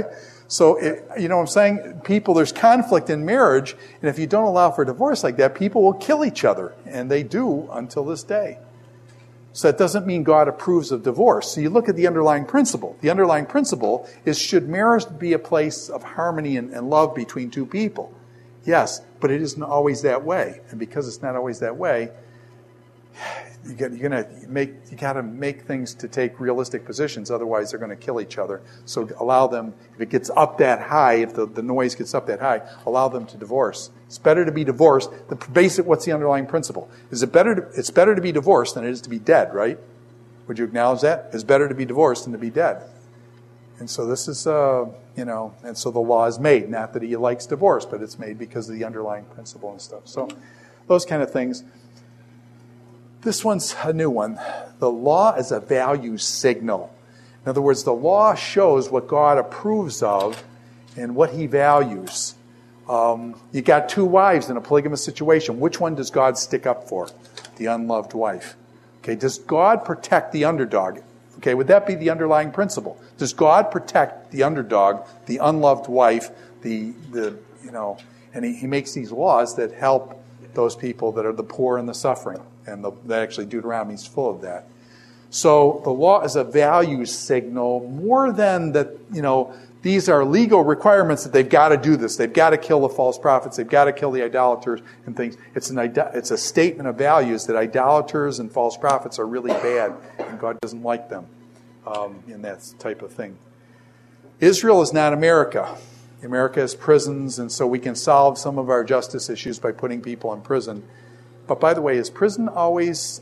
So, it, you know what I'm saying? People, there's conflict in marriage, and if you don't allow for divorce like that, people will kill each other, and they do until this day. So that doesn't mean God approves of divorce. So you look at the underlying principle. The underlying principle is, should marriage be a place of harmony and, and love between two people? Yes, but it isn't always that way. And because it's not always that way, you get, you're gonna make you got to make things to take realistic positions. Otherwise, they're going to kill each other. So allow them, if it gets up that high, if the, the noise gets up that high, allow them to divorce. It's better to be divorced. The basic, what's the underlying principle? Is it better? To, it's better to be divorced than it is to be dead, right? Would you acknowledge that? It's better to be divorced than to be dead. And so this is, uh, you know, and so the law is made. Not that he likes divorce, but it's made because of the underlying principle and stuff. So those kind of things. This one's a new one. The law is a value signal. In other words, the law shows what God approves of and what he values. Um, you got two wives in a polygamous situation. Which one does God stick up for? The unloved wife. Okay, does God protect the underdog? Okay, would that be the underlying principle? Does God protect the underdog, the unloved wife, the, the you know, and he, he makes these laws that help those people that are the poor and the suffering. And the, that actually Deuteronomy is full of that. So the law is a value signal more than that, you know, these are legal requirements that they've got to do this. They've got to kill the false prophets. They've got to kill the idolaters and things. It's an it's a statement of values that idolaters and false prophets are really bad and God doesn't like them um, in that type of thing. Israel is not America. America is prisons, and so we can solve some of our justice issues by putting people in prison. But by the way, is prison always...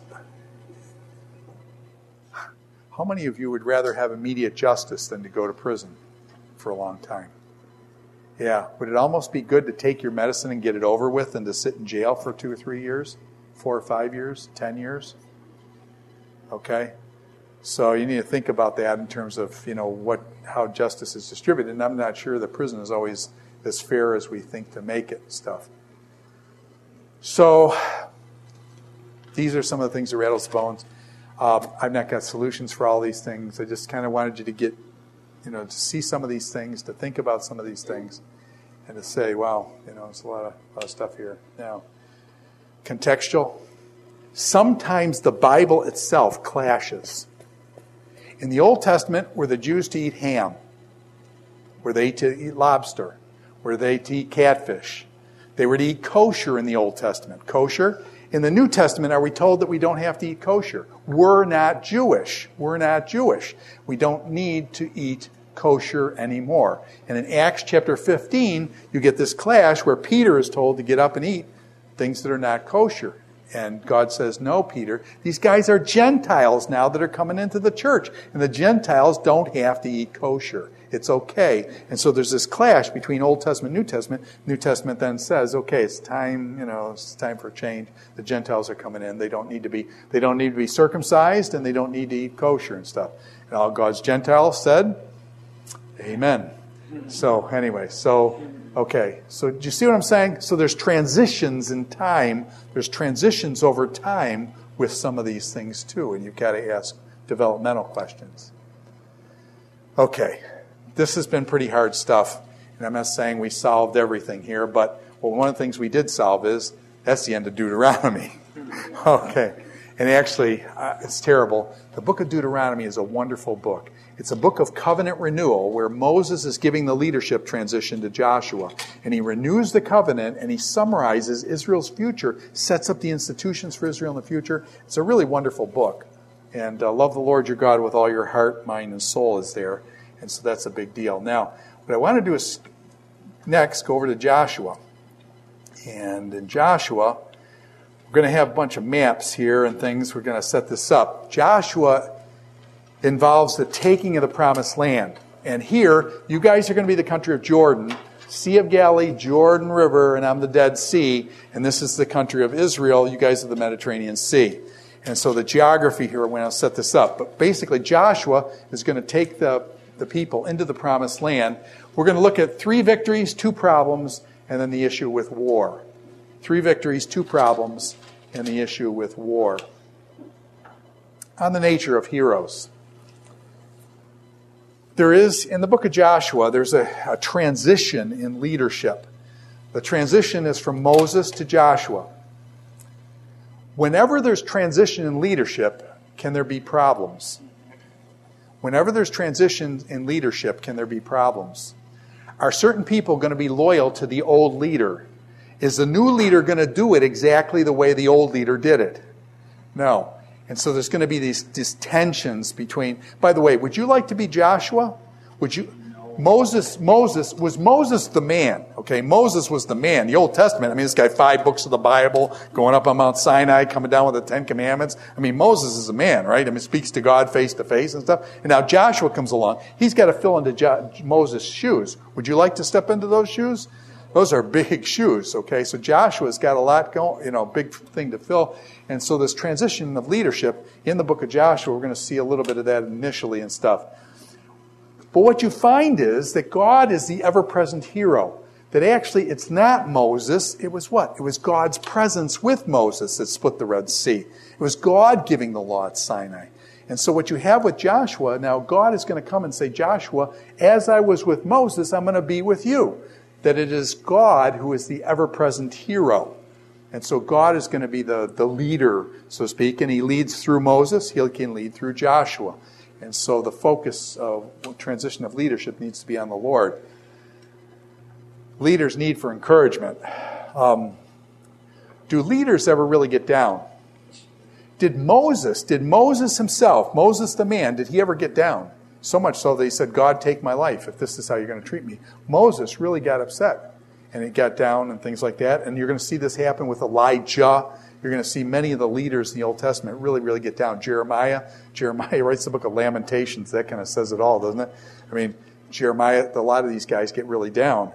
How many of you would rather have immediate justice than to go to prison for a long time? Yeah. Would it almost be good to take your medicine and get it over with than to sit in jail for two or three years? Four or five years? Ten years? Okay? So you need to think about that in terms of, you know, what how justice is distributed. And I'm not sure that prison is always as fair as we think to make it and stuff. So these are some of the things that rattles the bones. Uh, I've not got solutions for all these things. I just kind of wanted you to get, you know, to see some of these things, to think about some of these things, and to say, wow, you know, it's a lot of, a lot of stuff here. Now, contextual. Sometimes the Bible itself clashes. In the Old Testament, were the Jews to eat ham? Were they to eat lobster? Were they to eat catfish? They were to eat kosher in the Old Testament. Kosher. In the New Testament, are we told that we don't have to eat kosher? We're not Jewish. We're not Jewish. We don't need to eat kosher anymore. And in Acts chapter fifteen, you get this clash where Peter is told to get up and eat things that are not kosher. And God says, no, Peter, these guys are Gentiles now that are coming into the church. And the Gentiles don't have to eat kosher. It's okay. And so there's this clash between Old Testament and New Testament. New Testament then says, okay, it's time, you know, it's time for change. The Gentiles are coming in. They don't need to be, they don't need to be circumcised, and they don't need to eat kosher and stuff. And all God's Gentiles said, amen. So anyway, so, okay. So do you see what I'm saying? So there's transitions in time. There's transitions over time with some of these things too. And you've got to ask developmental questions. Okay. This has been pretty hard stuff, and I'm not saying we solved everything here, but well, one of the things we did solve is that's the end of Deuteronomy. Okay, and actually, uh, it's terrible. The book of Deuteronomy is a wonderful book. It's a book of covenant renewal where Moses is giving the leadership transition to Joshua, and he renews the covenant, and he summarizes Israel's future, sets up the institutions for Israel in the future. It's a really wonderful book, and uh, love the Lord your God with all your heart, mind, and soul is there. And so that's a big deal. Now, what I want to do is next go over to Joshua. And in Joshua, we're going to have a bunch of maps here and things. We're going to set this up. Joshua involves the taking of the promised land. And here, you guys are going to be the country of Jordan, Sea of Galilee, Jordan River, and I'm the Dead Sea. And this is the country of Israel. You guys are the Mediterranean Sea. And so the geography here, we're going to set this up. But basically, Joshua is going to take the the people into the promised land. We're going to look at three victories, two problems, and then the issue with war. Three victories, two problems, and the issue with war. On the nature of heroes. there is, in the book of Joshua, there's a, a transition in leadership. The transition is from Moses to Joshua. Whenever there's transition in leadership, can there be problems? Whenever there's transition in leadership, can there be problems? Are certain people going to be loyal to the old leader? Is the new leader going to do it exactly the way the old leader did it? No. And so there's going to be these, these tensions between... By the way, would you like to be Joshua? Would you... Moses, Moses, was Moses the man? Okay, Moses was the man. The Old Testament, I mean, this guy, five books of the Bible, going up on Mount Sinai, coming down with the Ten Commandments. I mean, Moses is a man, right? I mean, speaks to God face to face and stuff. And now Joshua comes along. He's got to fill into jo- Moses' shoes. Would you like to step into those shoes? Those are big shoes, okay? So Joshua's got a lot going, you know, big thing to fill. And so this transition of leadership in the book of Joshua, we're going to see a little bit of that initially and stuff. But what you find is that God is the ever-present hero. That actually it's not Moses. It was what? It was God's presence with Moses that split the Red Sea. It was God giving the law at Sinai. And so what you have with Joshua, now God is going to come and say, Joshua, as I was with Moses, I'm going to be with you. That it is God who is the ever-present hero. And so God is going to be the, the leader, so to speak, and he leads through Moses. He can lead through Joshua. And so the focus of transition of leadership needs to be on the Lord. Leaders' need for encouragement. Um, do leaders ever really get down? Did Moses, did Moses himself, Moses the man, did he ever get down? So much so that he said, God, take my life if this is how you're going to treat me. Moses really got upset. And he got down and things like that. And you're going to see this happen with Elijah. You're going to see many of the leaders in the Old Testament really, really get down. Jeremiah, Jeremiah writes the book of Lamentations. That kind of says it all, doesn't it? I mean, Jeremiah, a lot of these guys get really down.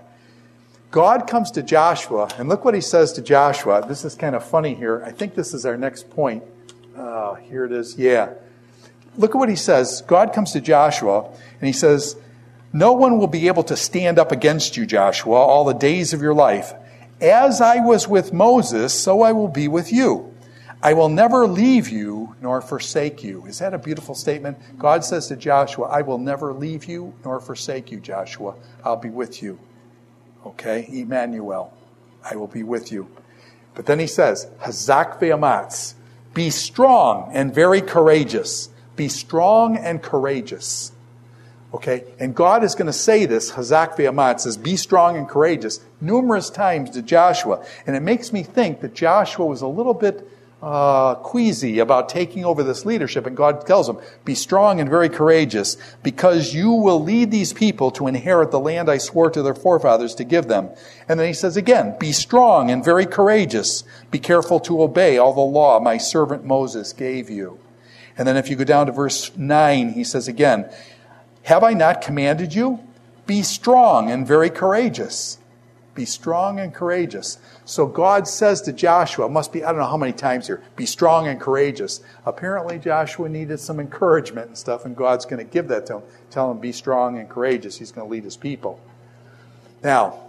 God comes to Joshua, and look what he says to Joshua. This is kind of funny here. I think this is our next point. Uh, here it is. Yeah. Look at what he says. God comes to Joshua, and he says, no one will be able to stand up against you, Joshua, all the days of your life. As I was with Moses, so I will be with you. I will never leave you nor forsake you. Is that a beautiful statement? God says to Joshua, I will never leave you nor forsake you, Joshua. I'll be with you. Okay? Emmanuel. I will be with you. But then he says, Hazak ve'amatz. Be strong and very courageous. Be strong and courageous. Okay, and God is going to say this, Hazak ve'amatz, says, be strong and courageous, numerous times to Joshua. And it makes me think that Joshua was a little bit uh, queasy about taking over this leadership. And God tells him, be strong and very courageous, because you will lead these people to inherit the land I swore to their forefathers to give them. And then he says again, be strong and very courageous. Be careful to obey all the law my servant Moses gave you. And then if you go down to verse nine, he says again, have I not commanded you? Be strong and very courageous. Be strong and courageous. So God says to Joshua, it must be, I don't know how many times here, be strong and courageous. Apparently Joshua needed some encouragement and stuff, and God's going to give that to him. Tell him, be strong and courageous. He's going to lead his people. Now,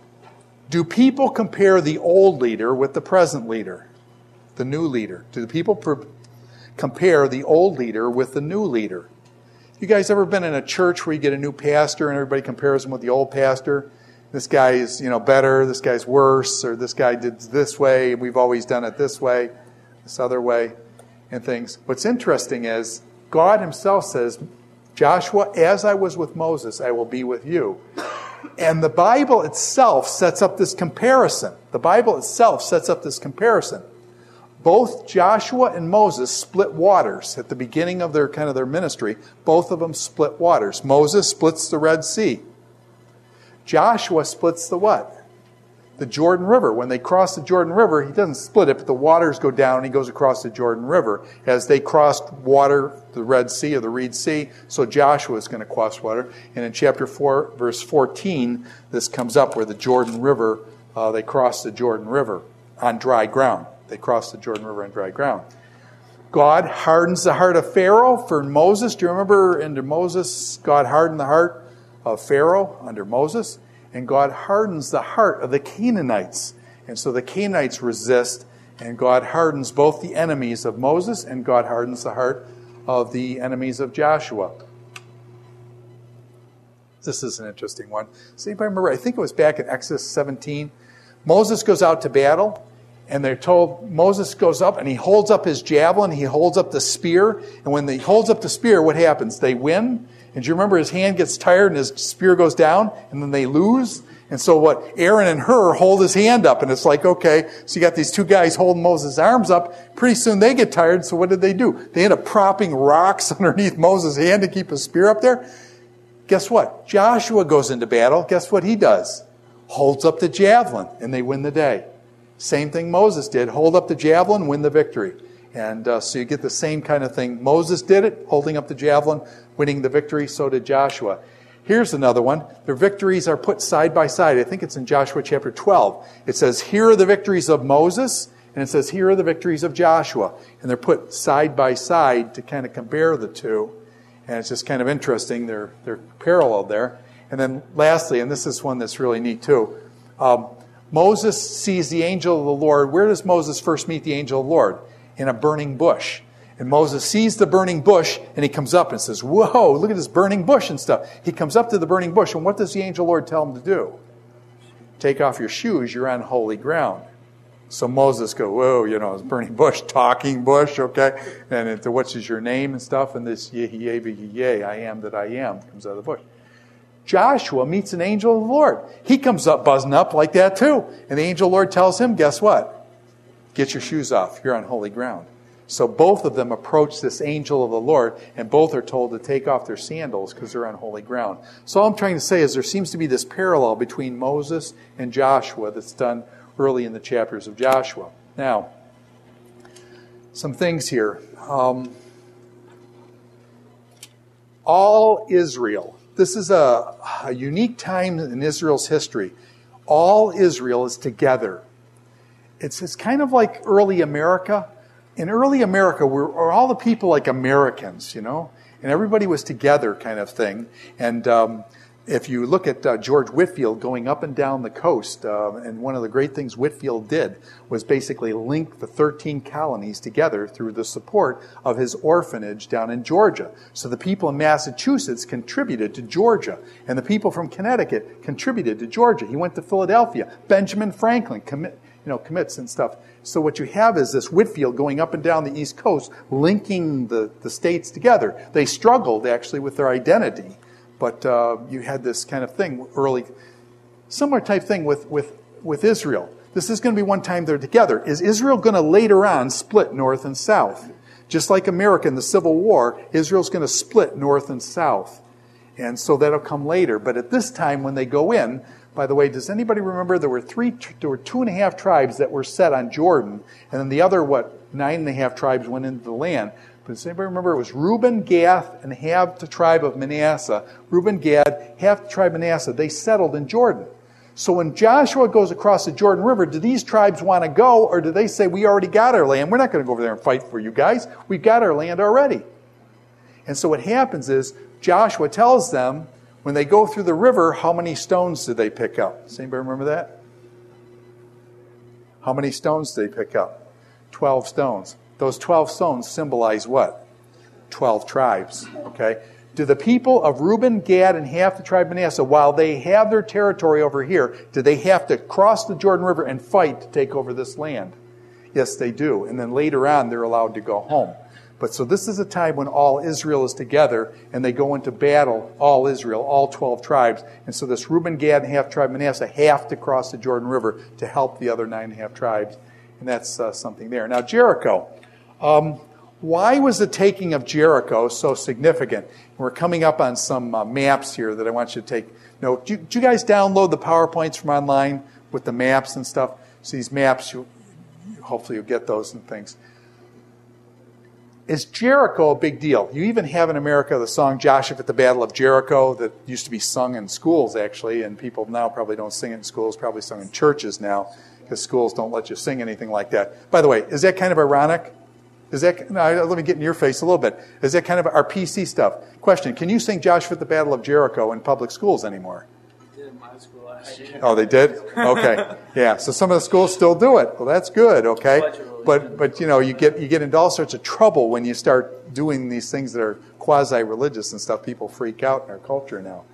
do people compare the old leader with the present leader? The new leader? Do the people per- compare the old leader with the new leader? You guys ever been in a church where you get a new pastor and everybody compares him with the old pastor? This guy is, you know, better, this guy's worse, or this guy did this way, we've always done it this way, this other way, and things. What's interesting is God himself says, Joshua, as I was with Moses, I will be with you. And the Bible itself sets up this comparison. The Bible itself sets up this comparison. Both Joshua and Moses split waters at the beginning of their kind of their ministry. Both of them split waters. Moses splits the Red Sea. Joshua splits the what? The Jordan River. When they cross the Jordan River, he doesn't split it, but the waters go down and he goes across the Jordan River. As they crossed water, the Red Sea or the Reed Sea, so Joshua is going to cross water. And in chapter four, verse fourteen, this comes up where the Jordan River, uh, they cross the Jordan River on dry ground. They crossed the Jordan River on dry ground. God hardens the heart of Pharaoh for Moses. Do you remember under Moses, God hardened the heart of Pharaoh under Moses? And God hardens the heart of the Canaanites. And so the Canaanites resist, and God hardens both the enemies of Moses, and God hardens the heart of the enemies of Joshua. this is an interesting one. Does anybody remember? I think it was back in Exodus seventeen. Moses goes out to battle, and they're told, Moses goes up, and he holds up his javelin, he holds up the spear, and when he holds up the spear, what happens? They win, and do you remember his hand gets tired, and his spear goes down, and then they lose? And so what, Aaron and Hur hold his hand up, and it's like, okay, so you got these two guys holding Moses' arms up. Pretty soon they get tired, so what did they do? They end up propping rocks underneath Moses' hand to keep his spear up there. Guess what? Joshua goes into battle. Guess what he does? Holds up the javelin, and they win the day. Same thing Moses did. Hold up the javelin, win the victory. And uh, so you get the same kind of thing. Moses did it, holding up the javelin, winning the victory. So did Joshua. Here's another one. Their victories are put side by side. I think it's in Joshua chapter twelve. It says, here are the victories of Moses, and it says, here are the victories of Joshua. And they're put side by side to kind of compare the two. And it's just kind of interesting. They're, they're parallel there. And then lastly, and this is one that's really neat too, um, Moses sees the angel of the Lord. Where does Moses first meet the angel of the Lord? In a burning bush. And Moses sees the burning bush, and he comes up and says, whoa, look at this burning bush and stuff. He comes up to the burning bush, and what does the angel of the Lord tell him to do? Take off your shoes, you're on holy ground. So Moses goes, whoa, you know, it's burning bush, talking bush, okay? And it, what's your name and stuff? And this, yea, yea, yea, I am that I am, comes out of the bush. Joshua meets an angel of the Lord. He comes up buzzing up like that too. And the angel of the Lord tells him, guess what? Get your shoes off. You're on holy ground. So both of them approach this angel of the Lord, and both are told to take off their sandals because they're on holy ground. So all I'm trying to say is there seems to be this parallel between Moses and Joshua that's done early in the chapters of Joshua. Now, some things here. Um, all Israel. This is a, a unique time in Israel's history. All Israel is together. It's, it's kind of like early America. In early America, we're, we're all the people like Americans, you know, and everybody was together kind of thing. And um, if you look at uh, George Whitefield going up and down the coast, uh, and one of the great things Whitefield did was basically link the thirteen colonies together through the support of his orphanage down in Georgia. So the people in Massachusetts contributed to Georgia, and the people from Connecticut contributed to Georgia. He went to Philadelphia. Benjamin Franklin commit, you know, commits and stuff. So what you have is this Whitefield going up and down the East Coast, linking the, the states together. They struggled, actually, with their identity. But uh, you had this kind of thing early, similar type thing with, with, with Israel. This is going to be one time they're together. Is Israel going to later on split north and south? Just like America in the Civil War, Israel's going to split north and south. And so that'll come later. But at this time when they go in, by the way, does anybody remember there were three, there were two and a half tribes that were set on Jordan, and then the other, what, nine and a half tribes went into the land. But does anybody remember it was Reuben, Gath, and half the tribe of Manasseh. Reuben, Gad, half the tribe of Manasseh. They settled in Jordan. So when Joshua goes across the Jordan River, do these tribes want to go, or do they say, we already got our land, we're not going to go over there and fight for you guys, we've got our land already? And so what happens is, Joshua tells them, when they go through the river, how many stones do they pick up? Does anybody remember that? How many stones do they pick up? Twelve stones. Those twelve stones symbolize what? Twelve tribes. Okay? Do the people of Reuben, Gad, and half the tribe of Manasseh, while they have their territory over here, do they have to cross the Jordan River and fight to take over this land? Yes, they do. And then later on, they're allowed to go home. But so this is a time when all Israel is together, and they go into battle, all Israel, all twelve tribes. And so this Reuben, Gad, and half tribe of Manasseh have to cross the Jordan River to help the other nine and a half tribes. And that's uh, something there. Now, Jericho. Um, why was the taking of Jericho so significant? We're coming up on some uh, maps here that I want you to take note. Do you, do you guys download the PowerPoints from online with the maps and stuff? So these maps, you, hopefully you'll get those and things. Is Jericho a big deal? You even have in America the song Joshua at the Battle of Jericho that used to be sung in schools, actually, and people now probably don't sing it in schools, probably sung in churches now, because schools don't let you sing anything like that. By the way, is that kind of ironic? Is that, no, let me get in your face a little bit. Is that kind of our P C stuff? Question, can you sing Joshua at the Battle of Jericho in public schools anymore? I did in my school last year. Oh, they did? Okay. Yeah, so some of the schools still do it. Well, that's good, okay? But, but you know, you get you get into all sorts of trouble when you start doing these things that are quasi-religious and stuff. People freak out in our culture now.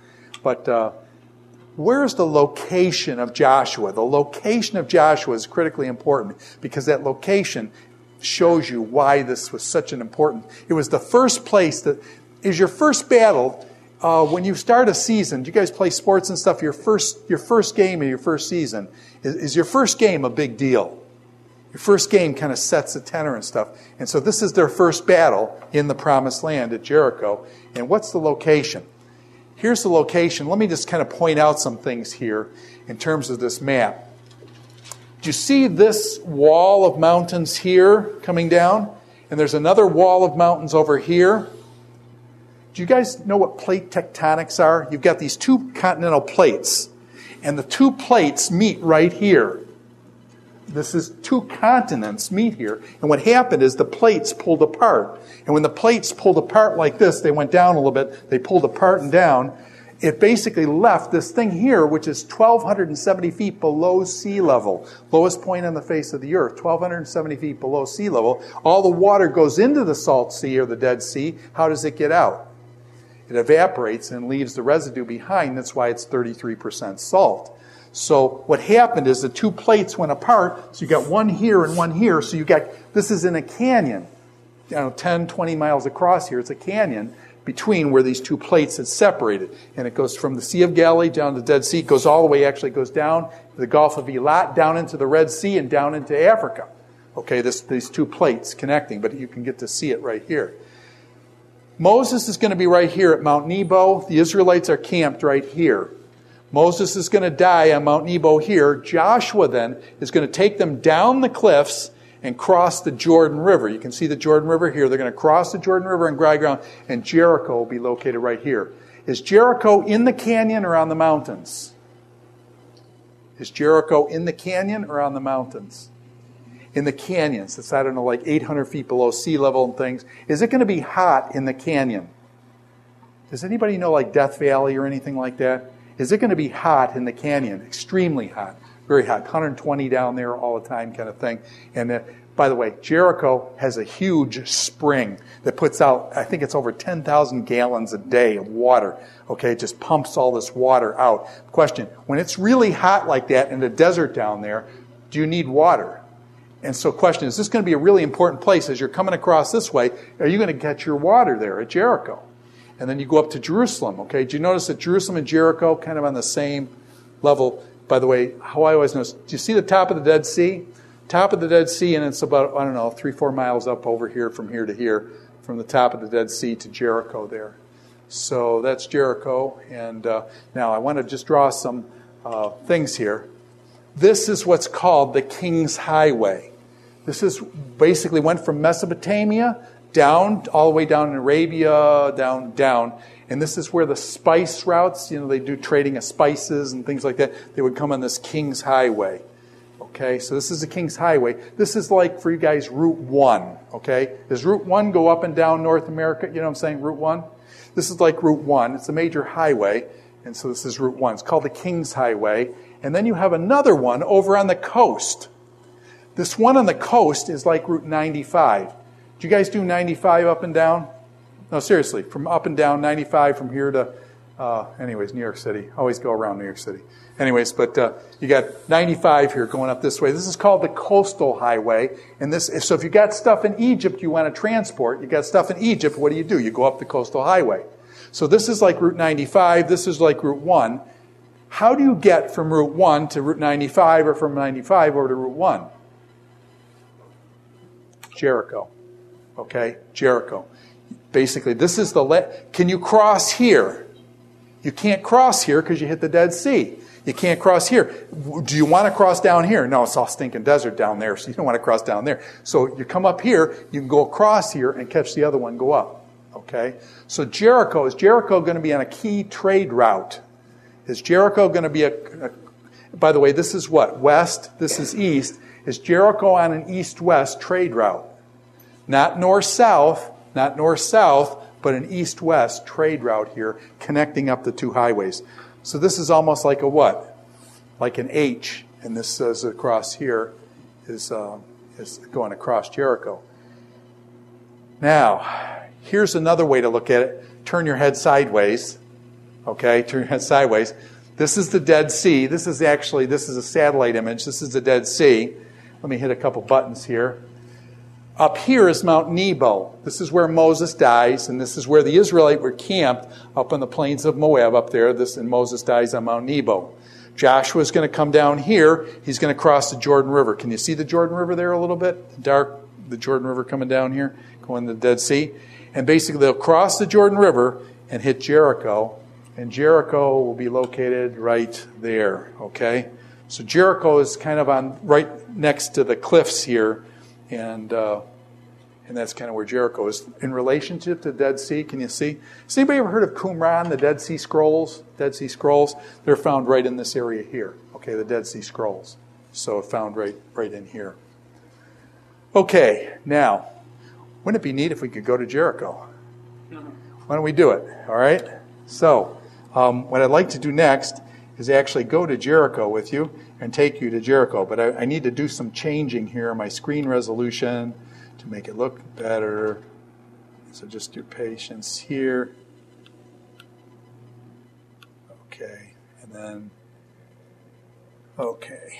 But uh, where's the location of Joshua? The location of Joshua is critically important because that location shows you why this was such an important. It was the first place that is your first battle. Uh, when you start a season, do you guys play sports and stuff? Your first, your first game of your first season is, is your first game a big deal? Your first game kind of sets the tenor and stuff. And so this is their first battle in the Promised Land at Jericho. And what's the location? Here's the location. Let me just kind of point out some things here in terms of this map. Do you see this wall of mountains here coming down? And there's another wall of mountains over here. Do you guys know what plate tectonics are? You've got these two continental plates. And the two plates meet right here. This is two continents meet here. And what happened is the plates pulled apart. And when the plates pulled apart like this, they went down a little bit. They pulled apart and down. It basically left this thing here, which is twelve seventy feet below sea level. Lowest point on the face of the earth, twelve seventy feet below sea level. All the water goes into the Salt Sea or the Dead Sea. How does it get out? It evaporates and leaves the residue behind. That's why it's thirty-three percent salt. So what happened is the two plates went apart. So you got one here and one here. So you got, this is in a canyon, you know, ten, twenty miles across here. It's a canyon between where these two plates had separated. And it goes from the Sea of Galilee down to the Dead Sea. It goes all the way, actually goes down to the Gulf of Eilat, down into the Red Sea, and down into Africa. Okay, this, these two plates connecting, but you can get to see it right here. Moses is going to be right here at Mount Nebo. The Israelites are camped right here. Moses is going to die on Mount Nebo here. Joshua then is going to take them down the cliffs and cross the Jordan River. You can see the Jordan River here. They're going to cross the Jordan River on dry ground, and Jericho will be located right here. Is Jericho in the canyon or on the mountains? Is Jericho in the canyon or on the mountains? In the canyons. It's, I don't know, like eight hundred feet below sea level and things. Is it going to be hot in the canyon? Does anybody know like Death Valley or anything like that? Is it going to be hot in the canyon? Extremely hot. Very hot. one hundred twenty down there all the time kind of thing. And uh, by the way, Jericho has a huge spring that puts out, I think it's over ten thousand gallons a day of water. Okay, it just pumps all this water out. Question, when it's really hot like that in the desert down there, do you need water? And so question, is this going to be a really important place as you're coming across this way? Are you going to get your water there at Jericho? And then you go up to Jerusalem, okay? Do you notice that Jerusalem and Jericho kind of on the same level? By the way, how I always notice, do you see the top of the Dead Sea? Top of the Dead Sea, and it's about, I don't know, three, four miles up over here from here to here, from the top of the Dead Sea to Jericho there. So that's Jericho. And uh, now I want to just draw some uh, things here. This is what's called the King's Highway. This is basically went from Mesopotamia down, all the way down in Arabia, down, down. And this is where the spice routes, you know, they do trading of spices and things like that. They would come on this King's Highway. Okay, so this is the King's Highway. This is like, for you guys, Route one. Okay, does Route one go up and down North America? You know what I'm saying, Route one? This is like Route one. It's a major highway. And so this is Route one. It's called the King's Highway. And then you have another one over on the coast. This one on the coast is like Route ninety-five. Do you guys do ninety-five up and down? No, seriously, from up and down ninety-five from here to, uh, anyways, New York City. Always go around New York City. Anyways, but uh, you got ninety-five here going up this way. This is called the Coastal Highway. And this, so if you got stuff in Egypt you want to transport, you got stuff in Egypt, what do you do? You go up the Coastal Highway. So this is like Route ninety-five. This is like Route one. How do you get from Route one to Route ninety-five or from ninety-five over to Route one? Jericho. Okay, Jericho. Basically, this is the... Le- Can you cross here? You can't cross here because you hit the Dead Sea. You can't cross here. Do you want to cross down here? No, it's all stinking desert down there, so you don't want to cross down there. So you come up here, you can go across here and catch the other one, go up. Okay? So Jericho, is Jericho going to be on a key trade route? Is Jericho going to be a, a... By the way, this is what? West, this is east. Is Jericho on an east-west trade route? Not north-south, not north-south, but an east-west trade route here connecting up the two highways. So this is almost like a what? Like an H, and this says across here is, uh, is going across Jericho. Now, here's another way to look at it. Turn your head sideways. Okay, turn your head sideways. This is the Dead Sea. This is actually, this is a satellite image. This is the Dead Sea. Let me hit a couple buttons here. Up here is Mount Nebo. This is where Moses dies, and this is where the Israelites were camped up on the plains of Moab up there. This, and Moses dies on Mount Nebo. Joshua is going to come down here. He's going to cross the Jordan River. Can you see the Jordan River there a little bit? The dark, the Jordan River coming down here, going to the Dead Sea. And basically they'll cross the Jordan River and hit Jericho. And Jericho will be located right there, okay? So Jericho is kind of on right next to the cliffs here, and uh, and that's kind of where Jericho is. In relationship to the Dead Sea, can you see? Has anybody ever heard of Qumran, the Dead Sea Scrolls? Dead Sea Scrolls? They're found right in this area here, okay, the Dead Sea Scrolls. So found right, right in here. Okay, now, wouldn't it be neat if we could go to Jericho? Why don't we do it, all right? So, Um, what I'd like to do next is actually go to Jericho with you and take you to Jericho. But I, I need to do some changing here in my screen resolution to make it look better. So just do patience here. Okay. And then, okay.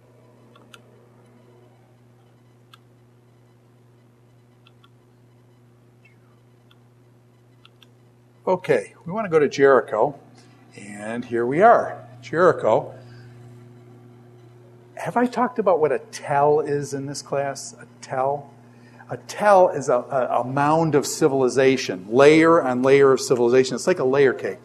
Okay, we want to go to Jericho. And here we are, Jericho. Have I talked about what a tell is in this class? A tell? A tell is a, a, a mound of civilization, layer on layer of civilization. It's like a layer cake.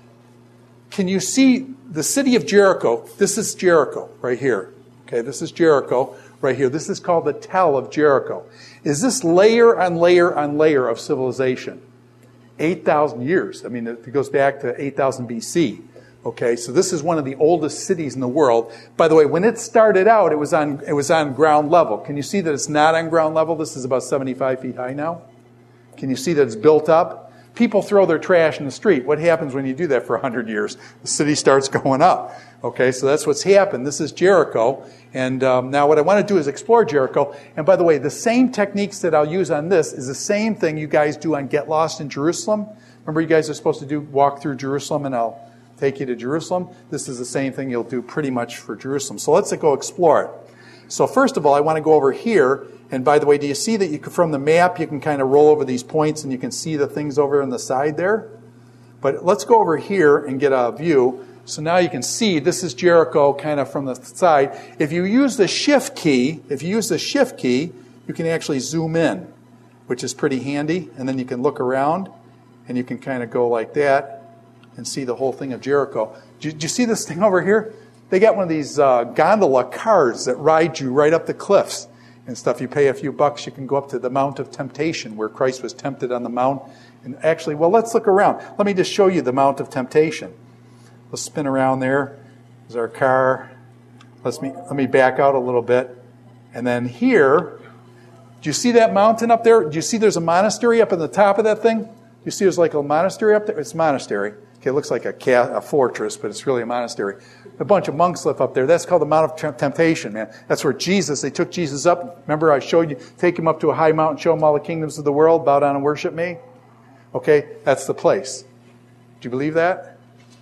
Can you see the city of Jericho? This is Jericho right here. Okay, this is Jericho right here. This is called the tell of Jericho. Is this layer on layer on layer of civilization? eight thousand years. I mean, it goes back to eight thousand B C. Okay, so this is one of the oldest cities in the world. By the way, when it started out, it was on it was on ground level. Can you see that it's not on ground level? This is about seventy-five feet high now. Can you see that it's built up? People throw their trash in the street. What happens when you do that for one hundred years? The city starts going up. Okay, so that's what's happened. This is Jericho. And um, now what I want to do is explore Jericho. And by the way, the same techniques that I'll use on this is the same thing you guys do on Get Lost in Jerusalem. Remember you guys are supposed to do walk through Jerusalem and I'll take you to Jerusalem? This is the same thing you'll do pretty much for Jerusalem. So let's go explore it. So first of all, I want to go over here. And by the way, do you see that you can, from the map you can kind of roll over these points and you can see the things over on the side there? But let's go over here and get a view. So now you can see this is Jericho kind of from the side. If you use the shift key, if you use the shift key, you can actually zoom in, which is pretty handy. And then you can look around and you can kind of go like that and see the whole thing of Jericho. Do, do you see this thing over here? They got one of these uh, gondola cars that ride you right up the cliffs and stuff. You pay a few bucks, you can go up to the Mount of Temptation where Christ was tempted on the mount. And actually, well, let's look around. Let me just show you the Mount of Temptation. Let's spin around there. There's our car. Let's me, let me back out a little bit. And then here, do you see that mountain up there? Do you see there's a monastery up at the top of that thing? Do you see there's like a monastery up there? It's a monastery. Okay, it looks like a, cat, a fortress, but it's really a monastery. A bunch of monks live up there. That's called the Mount of Temptation, man. That's where Jesus, they took Jesus up. Remember I showed you, take him up to a high mountain, show him all the kingdoms of the world, bow down and worship me? Okay, that's the place. Do you believe that?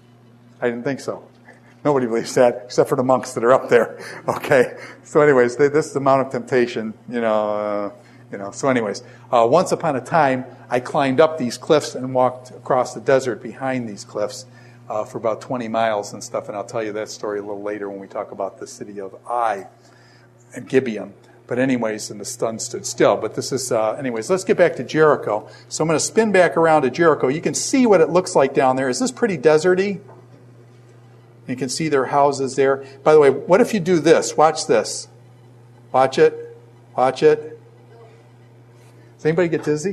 I didn't think so. Nobody believes that except for the monks that are up there. Okay. So anyways, they, this is the Mount of Temptation, you know, uh, you know. So anyways, uh, once upon a time, I climbed up these cliffs and walked across the desert behind these cliffs uh, for about twenty miles and stuff. And I'll tell you that story a little later when we talk about the city of Ai and Gibeon. But anyways, and the sun stood still. But this is, uh, anyways, let's get back to Jericho. So I'm going to spin back around to Jericho. You can see what it looks like down there. Is this pretty deserty? You can see their houses there. By the way, what if you do this? Watch this. Watch it. Watch it. Does anybody get dizzy?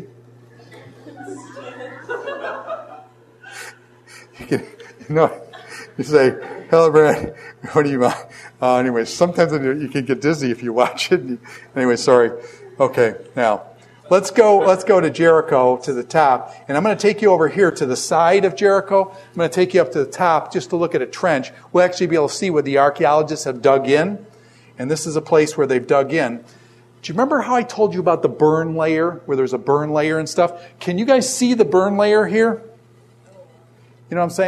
You can, you know, you say, hello, Brad. What do you want? Uh, anyway, sometimes you can get dizzy if you watch it. Anyway, sorry. Okay, now. Let's go, let's go to Jericho, to the top. And I'm going to take you over here to the side of Jericho. I'm going to take you up to the top just to look at a trench. We'll actually be able to see where the archaeologists have dug in. And this is a place where they've dug in. Do you remember how I told you about the burn layer, where there's a burn layer and stuff? Can you guys see the burn layer here? You know what I'm saying?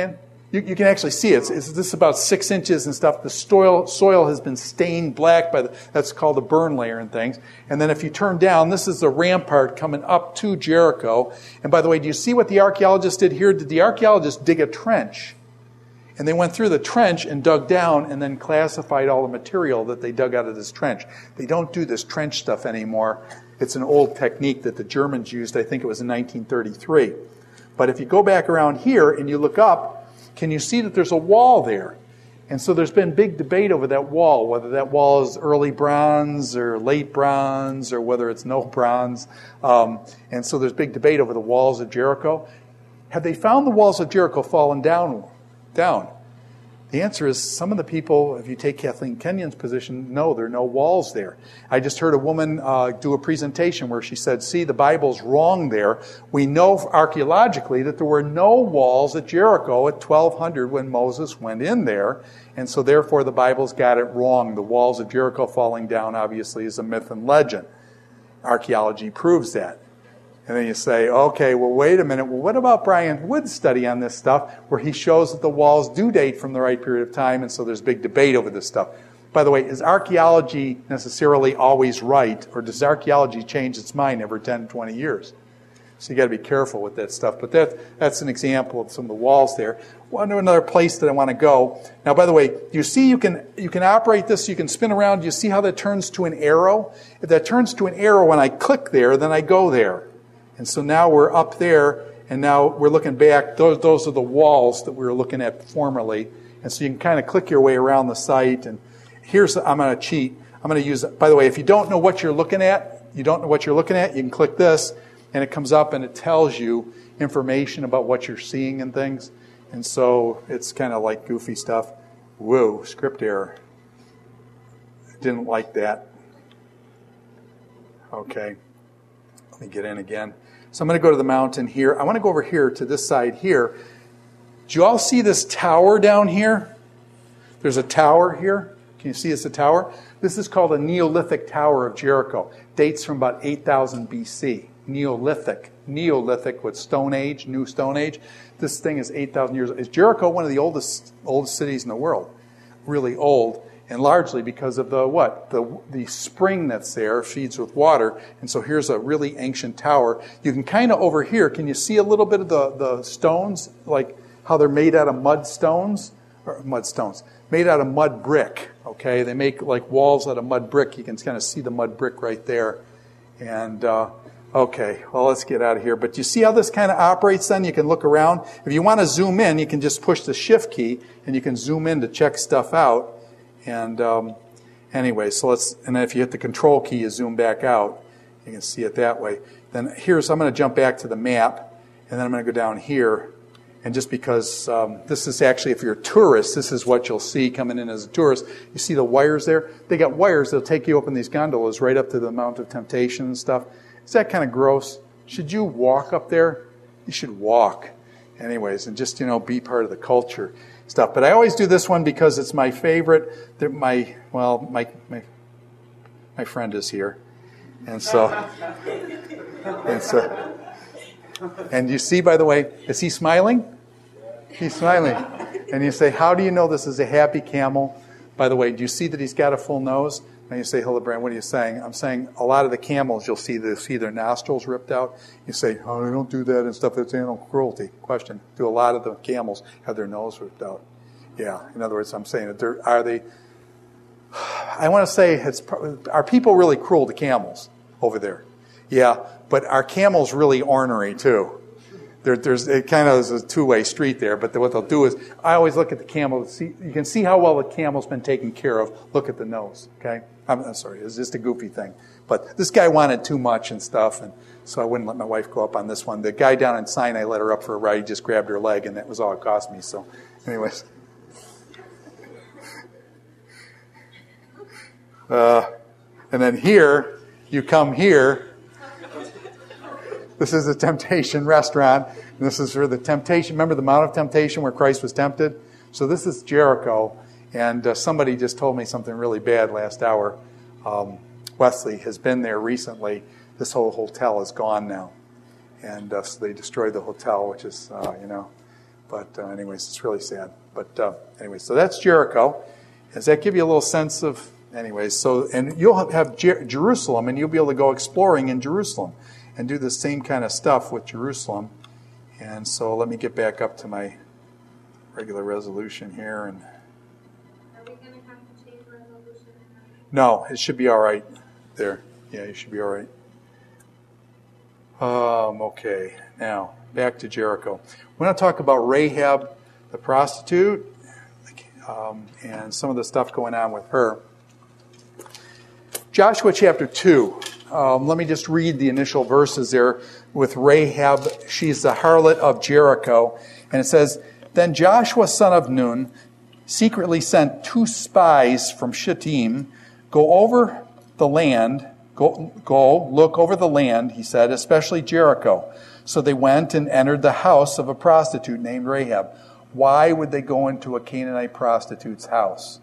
You, you can actually see it. It's, it's this is about six inches and stuff. The soil soil has been stained black by the, that's called the burn layer and things. And then if you turn down, this is the rampart coming up to Jericho. And by the way, do you see what the archaeologists did here? Did the archaeologists dig a trench? And they went through the trench and dug down and then classified all the material that they dug out of this trench. They don't do this trench stuff anymore. It's an old technique that the Germans used. I think it was in nineteen thirty-three. But if you go back around here and you look up, can you see that there's a wall there? And so there's been big debate over that wall, whether that wall is early bronze or late bronze or whether it's no bronze. Um, and so there's big debate over the walls of Jericho. Have they found the walls of Jericho fallen down? down? The answer is some of the people, if you take Kathleen Kenyon's position, no, there are no walls there. I just heard a woman uh, do a presentation where she said, see, the Bible's wrong there. We know archaeologically that there were no walls at Jericho at twelve hundred when Moses went in there, and so therefore the Bible's got it wrong. The walls of Jericho falling down obviously is a myth and legend. Archaeology proves that. And then you say, okay, well, wait a minute. Well, what about Brian Wood's study on this stuff where he shows that the walls do date from the right period of time, and so there's big debate over this stuff. By the way, is archaeology necessarily always right, or does archaeology change its mind every ten, twenty years? So you got to be careful with that stuff. But that that's an example of some of the walls there. One another place that I want to go. Now, by the way, you see you can you can operate this, you can spin around. You see how that turns to an arrow? If that turns to an arrow, when I click there, then I go there. And so now we're up there, and now we're looking back. Those, those are the walls that we were looking at formerly. And so you can kind of click your way around the site. And here's, I'm going to cheat. I'm going to use, by the way, if you don't know what you're looking at, you don't know what you're looking at, you can click this, and it comes up and it tells you information about what you're seeing and things. And so it's kind of like goofy stuff. Whoa, script error. I didn't like that. Okay. Let me get in again. So I'm going to go to the mountain here. I want to go over here to this side here. Do you all see this tower down here? There's a tower here. Can you see it's a tower? This is called a Neolithic Tower of Jericho. Dates from about eight thousand B C. Neolithic. Neolithic with Stone Age, New Stone Age. This thing is eight thousand years old. Is Jericho one of the oldest oldest cities in the world? Really old. And largely because of the what? The the spring that's there feeds with water. And so here's a really ancient tower. You can kind of over here, can you see a little bit of the, the stones? Like how they're made out of mud stones? Or mud stones. Made out of mud brick. Okay? They make like walls out of mud brick. You can kind of see the mud brick right there. And, uh, okay, well, let's get out of here. But you see how this kind of operates then? You can look around. If you want to zoom in, you can just push the shift key and you can zoom in to check stuff out. And um, anyway, so let's, and then if you hit the control key, you zoom back out. You can see it that way. Then here's, I'm going to jump back to the map, and then I'm going to go down here. And just because um, this is actually, if you're a tourist, this is what you'll see coming in as a tourist. You see the wires there? They got wires that'll take you up in these gondolas right up to the Mount of Temptation and stuff. Is that kind of gross? Should you walk up there? You should walk. Anyways, and just, you know, be part of the culture stuff. But I always do this one because it's my favorite. That my well, my my my friend is here, and so and so. And you see, by the way, is he smiling? He's smiling. And you say, how do you know this is a happy camel? By the way, do you see that he's got a full nose? And you say, Hildebrand, what are you saying? I'm saying a lot of the camels, you'll see, they see their nostrils ripped out. You say, oh, they don't do that and stuff. That's animal cruelty. Question. Do a lot of the camels have their nose ripped out? Yeah. In other words, I'm saying that they're, are they, I want to say, it's, are people really cruel to camels over there? Yeah. But are camels really ornery too? There, there's it kind of is a two-way street there. But what they'll do is, I always look at the camel. See, you can see how well the camel's been taken care of. Look at the nose. Okay, I'm, I'm sorry, it's just a goofy thing. But this guy wanted too much and stuff, and so I wouldn't let my wife go up on this one. The guy down in Sinai let her up for a ride. He just grabbed her leg, and that was all it cost me. So, anyways, uh, and then here you come here. This is a temptation restaurant. And this is for the temptation. Remember the Mount of Temptation where Christ was tempted? So this is Jericho. And uh, somebody just told me something really bad last hour. Um, Wesley has been there recently. This whole hotel is gone now. And uh, so they destroyed the hotel, which is, uh, you know, But uh, anyways, it's really sad. But uh, anyway, so that's Jericho. Does that give you a little sense of, anyways, so, and you'll have Jer- Jerusalem, and you'll be able to go exploring in Jerusalem and do the same kind of stuff with Jerusalem. And so let me get back up to my regular resolution here. And Are we going to have to change resolution? no, it should be all right there. Yeah, you should be all right. Um, okay, now back to Jericho. We're going to talk about Rahab the prostitute um, and some of the stuff going on with her. Joshua chapter two. Um, let me just read the initial verses there with Rahab. She's the harlot of Jericho. And it says, Then Joshua son of Nun secretly sent two spies from Shittim, go over the land, go, go look over the land, he said, especially Jericho. So they went and entered the house of a prostitute named Rahab. Why would they go into a Canaanite prostitute's house?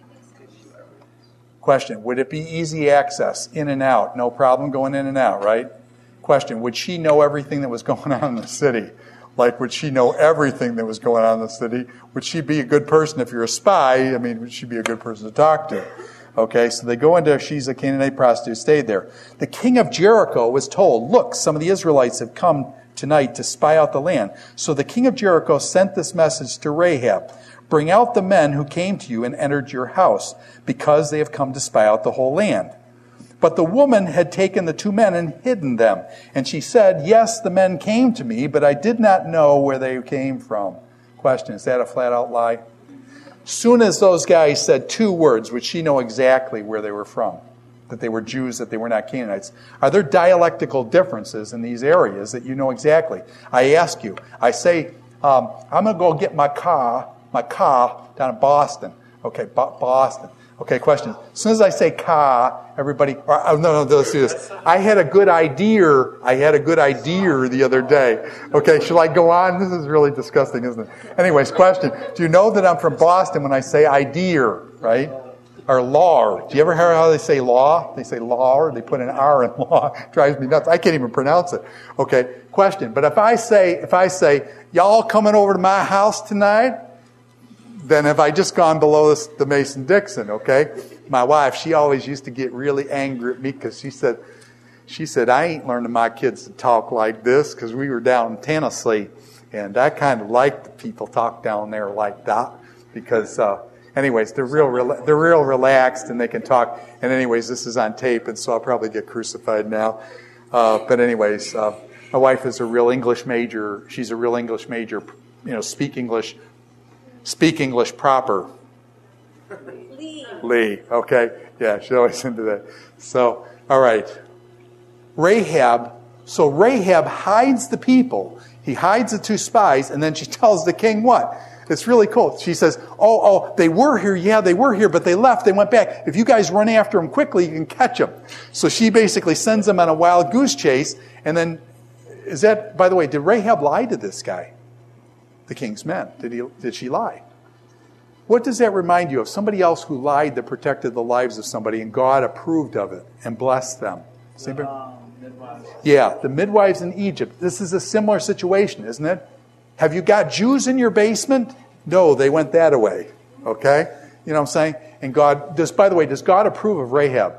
Question, would it be easy access, in and out? No problem going in and out, right? Question, would she know everything that was going on in the city? Like, would she know everything that was going on in the city? Would she be a good person if you're a spy? I mean, would she be a good person to talk to? Okay, so they go into, she's a Canaanite prostitute, stayed there. The king of Jericho was told, look, some of the Israelites have come tonight to spy out the land. So the king of Jericho sent this message to Rahab. Bring out the men who came to you and entered your house, because they have come to spy out the whole land. But the woman had taken the two men and hidden them. And she said, yes, the men came to me, but I did not know where they came from. Question, is that a flat-out lie? Soon as those guys said two words, would she know exactly where they were from? That they were Jews, that they were not Canaanites. Are there dialectical differences in these areas that you know exactly? I ask you, I say, um, I'm going to go get my car, my car down in Boston. Okay, Bo- Boston. Okay, question. As soon as I say car, everybody, or, oh, no, no, let's do this. I had a good idea, I had a good idea the other day. Okay, shall I go on? This is really disgusting, isn't it? Anyways, question. Do you know that I'm from Boston when I say idea, right? Or law. Do you ever hear how they say law? They say law, or they put an R in law. It drives me nuts. I can't even pronounce it. Okay, question. But if I say, if I say, y'all coming over to my house tonight? Then have I just gone below this, the Mason-Dixon, okay? My wife, she always used to get really angry at me because she said, she said, I ain't learning my kids to talk like this because we were down in Tennessee. And I kind of like the people talk down there like that because, uh, anyways, they're real, rela- they're real relaxed and they can talk. And anyways, this is on tape, and so I'll probably get crucified now. Uh, but anyways, uh, my wife is a real English major. She's a real English major, you know, speak English Speak English proper. Lee. Lee, okay. Yeah, she's always into that. So, all right. Rahab, so Rahab hides the people. He hides the two spies, and then she tells the king what? It's really cool. She says, oh, oh, they were here. Yeah, they were here, but they left. They went back. If you guys run after them quickly, you can catch them. So she basically sends them on a wild goose chase, and then, is that, by the way, did Rahab lie to this guy? The king's men. Did he? Did she lie? What does that remind you of? Somebody else who lied that protected the lives of somebody, and God approved of it and blessed them. The, um, midwives. Yeah, the midwives in Egypt. This is a similar situation, isn't it? Have you got Jews in your basement? No, they went that away. Okay? You know what I'm saying? And God, does, by the way, does God approve of Rahab?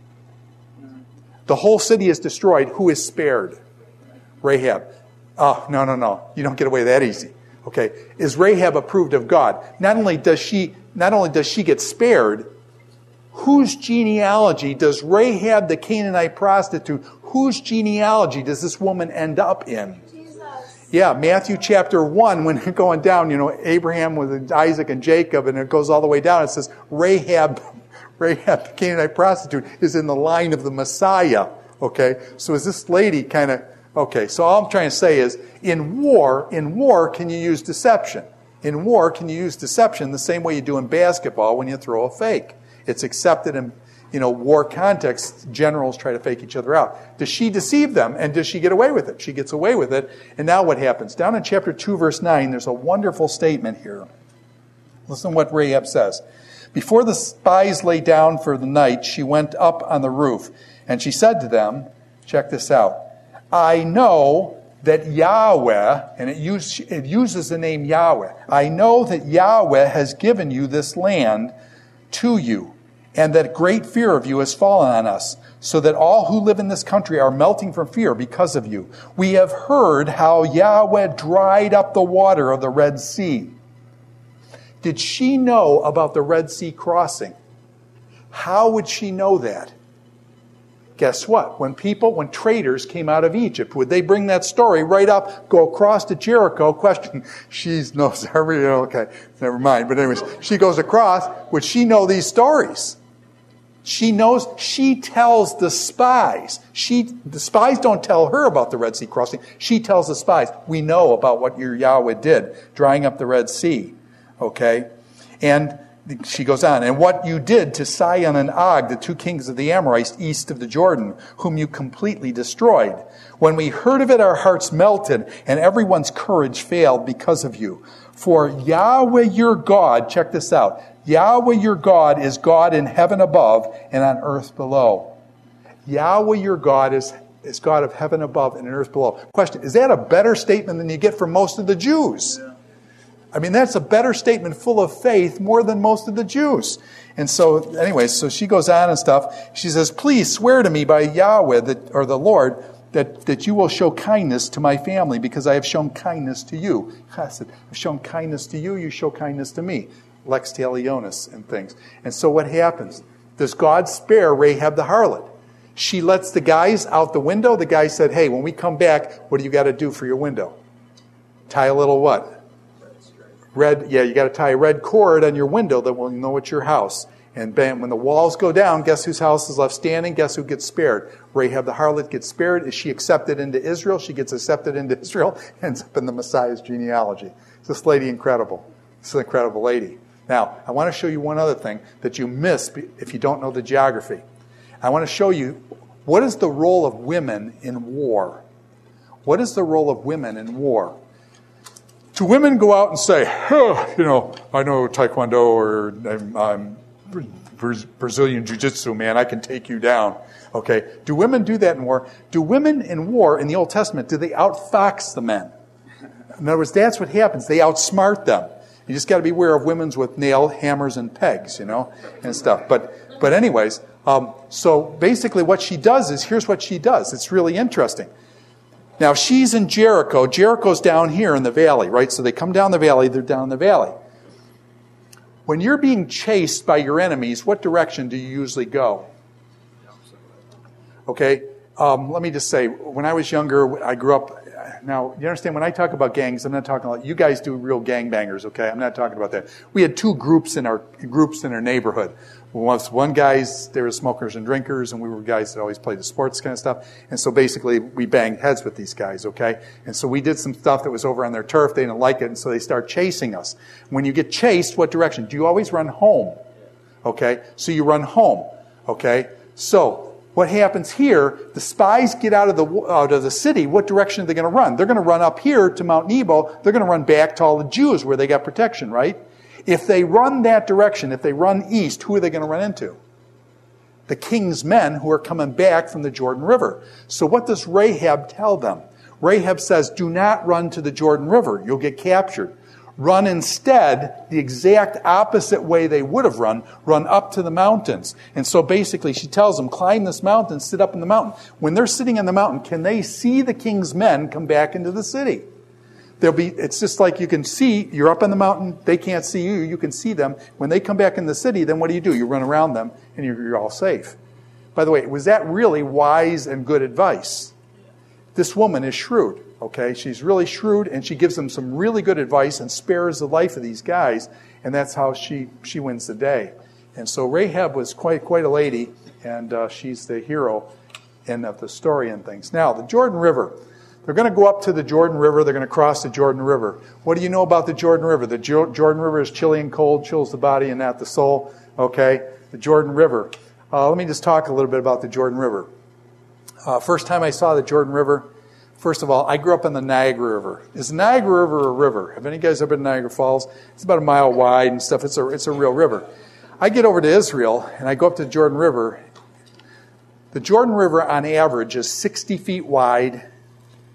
The whole city is destroyed. Who is spared? Rahab. Oh, no, no, no. You don't get away that easy. Okay, is Rahab approved of God? Not only does she, not only does she get spared, whose genealogy does Rahab, the Canaanite prostitute, whose genealogy does this woman end up in? Jesus. Yeah, Matthew chapter one, when you're going down, you know, Abraham with Isaac and Jacob, and it goes all the way down. It says Rahab, Rahab, the Canaanite prostitute, is in the line of the Messiah. Okay, so is this lady kind of... Okay, so all I'm trying to say is, in war, in war, can you use deception? In war, can you use deception the same way you do in basketball when you throw a fake? It's accepted in, you know, war contexts. Generals try to fake each other out. Does she deceive them, and does she get away with it? She gets away with it, and now what happens? Down in chapter two, verse nine, there's a wonderful statement here. Listen to what Rahab says. Before the spies lay down for the night, she went up on the roof, and she said to them, check this out, I know that Yahweh, and it, use, it uses the name Yahweh, I know that Yahweh has given you this land to you, and that great fear of you has fallen on us, so that all who live in this country are melting from fear because of you. We have heard how Yahweh dried up the water of the Red Sea. Did she know about the Red Sea crossing? How would she know that? Guess what? When people, when traders came out of Egypt, would they bring that story right up, go across to Jericho? Question, she knows every, okay, never mind. But anyways, she goes across. Would she know these stories? She knows, she tells the spies. She, the spies don't tell her about the Red Sea crossing. She tells the spies, we know about what your Yahweh did, drying up the Red Sea. Okay? And she goes on, and what you did to Sihon and Og, the two kings of the Amorites east of the Jordan, whom you completely destroyed. When we heard of it, our hearts melted, and everyone's courage failed because of you. For Yahweh your God, check this out, Yahweh your God is God in heaven above and on earth below. Yahweh your God is, is God of heaven above and earth below. Question, is that a better statement than you get from most of the Jews? Yeah. I mean, that's a better statement full of faith more than most of the Jews. And so, anyway, so she goes on and stuff. She says, please swear to me by Yahweh, that, or the Lord, that, that you will show kindness to my family, because I have shown kindness to you. I said, I've shown kindness to you, you show kindness to me. Lex talionis and things. And so what happens? Does God spare Rahab the harlot? She lets the guys out the window. The guy said, hey, when we come back, what do you got to do for your window? Tie a little what? Red, yeah, you got to tie a red cord on your window that will know it's your house. And bam, when the walls go down, guess whose house is left standing? Guess who gets spared? Rahab the harlot gets spared. Is she accepted into Israel? She gets accepted into Israel, ends up in the Messiah's genealogy. Is this lady incredible? This is an incredible lady. Now, I want to show you one other thing that you miss if you don't know the geography. I want to show you, what is the role of women in war? What is the role of women in war? Do women go out and say, oh, you know, I know Taekwondo or I'm, I'm Brazilian Jiu-Jitsu, man, I can take you down. Okay. Do women do that in war? Do women in war in the Old Testament, do they outfox the men? In other words, that's what happens. They outsmart them. You just got to be aware of women's with nail, hammers, and pegs, you know, and stuff. But, but anyways, um, so basically what she does is, here's what she does. It's really interesting. Now, she's in Jericho. Jericho's down here in the valley, right? So they come down the valley, they're down the valley. When you're being chased by your enemies, what direction do you usually go? Okay, um, let me just say, when I was younger, I grew up, now, you understand, when I talk about gangs, I'm not talking about, you guys do real gangbangers, okay? I'm not talking about that. We had two groups in our groups in our neighborhood. Once one guys, they were smokers and drinkers, and we were guys that always played the sports kind of stuff. And so basically, we banged heads with these guys, okay? And so we did some stuff that was over on their turf. They didn't like it, and so they start chasing us. When you get chased, what direction? Do you always run home? Okay? So you run home, okay? So what happens here, the spies get out of the out of the city. What direction are they going to run? They're going to run up here to Mount Nebo. They're going to run back to all the Jews where they got protection, right? If they run that direction, if they run east, who are they going to run into? The king's men who are coming back from the Jordan River. So what does Rahab tell them? Rahab says, do not run to the Jordan River. You'll get captured. Run instead the exact opposite way they would have run, run up to the mountains. And so basically she tells them, climb this mountain, sit up in the mountain. When they're sitting on the mountain, can they see the king's men come back into the city? They'll be, it's just like you can see, you're up on the mountain, they can't see you, you can see them. When they come back in the city, then what do you do? You run around them and you're, you're all safe. By the way, was that really wise and good advice? This woman is shrewd, okay? She's really shrewd, and she gives them some really good advice and spares the life of these guys, and that's how she, she wins the day. And so Rahab was quite quite a lady, and uh, she's the hero in of the story and things. Now, the Jordan River. They're going to go up to the Jordan River. They're going to cross the Jordan River. What do you know about the Jordan River? The jo- Jordan River is chilly and cold, chills the body and not the soul. Okay? The Jordan River. Uh, let me just talk a little bit about the Jordan River. Uh, first time I saw the Jordan River, first of all, I grew up in the Niagara River. Is the Niagara River a river? Have any of you guys ever been to Niagara Falls? It's about a mile wide and stuff. It's a, it's a real river. I get over to Israel, and I go up to the Jordan River. The Jordan River, on average, is sixty feet wide,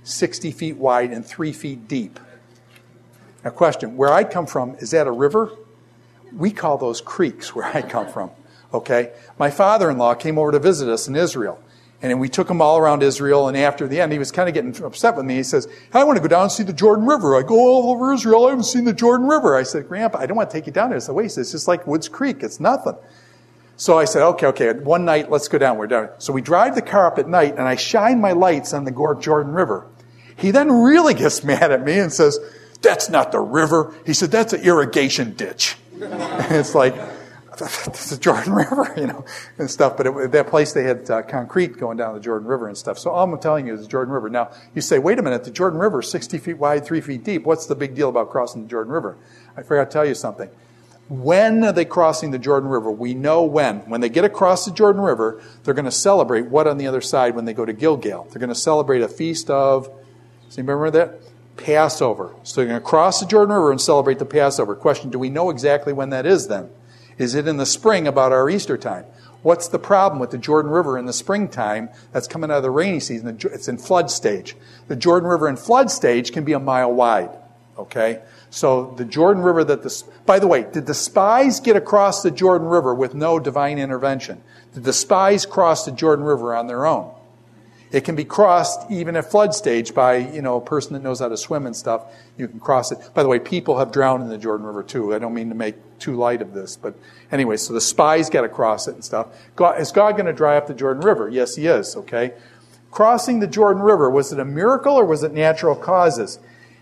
sixty feet wide and three feet deep. Now, question, where I come from, is that a river? We call those creeks where I come from, okay? My father-in-law came over to visit us in Israel, and then we took him all around Israel, and after the end, he was kind of getting upset with me. He says, I want to go down and see the Jordan River. I go all over Israel, I haven't seen the Jordan River. I said, Grandpa, I don't want to take you down there. I said, wait, it's just like Woods Creek. It's nothing. So I said, okay, okay, one night, let's go down. We're down. So we drive the car up at night, and I shine my lights on the Jordan River. He then really gets mad at me and says, that's not the river. He said, that's an irrigation ditch. And it's like, it's the Jordan River, you know, and stuff. But it, that place, they had uh, concrete going down the Jordan River and stuff. So all I'm telling you is the Jordan River. Now, you say, wait a minute, the Jordan River is sixty feet wide, three feet deep. What's the big deal about crossing the Jordan River? I forgot to tell you something. When are they crossing the Jordan River? We know when. When they get across the Jordan River, they're going to celebrate what on the other side when they go to Gilgal? They're going to celebrate a feast of, does anybody remember that? Passover. So they're going to cross the Jordan River and celebrate the Passover. Question, do we know exactly when that is then? Is it in the spring about our Easter time? What's the problem with the Jordan River in the springtime that's coming out of the rainy season? It's in flood stage. The Jordan River in flood stage can be a mile wide. Okay? So the Jordan River that the... By the way, did the spies get across the Jordan River with no divine intervention? Did the spies cross the Jordan River on their own? It can be crossed even at flood stage by, you know, a person that knows how to swim and stuff. You can cross it. By the way, people have drowned in the Jordan River too. I don't mean to make too light of this, but anyway, so the spies got across it and stuff. God, is God going to dry up the Jordan River? Yes, he is, okay? Crossing the Jordan River, was it a miracle or was it natural causes?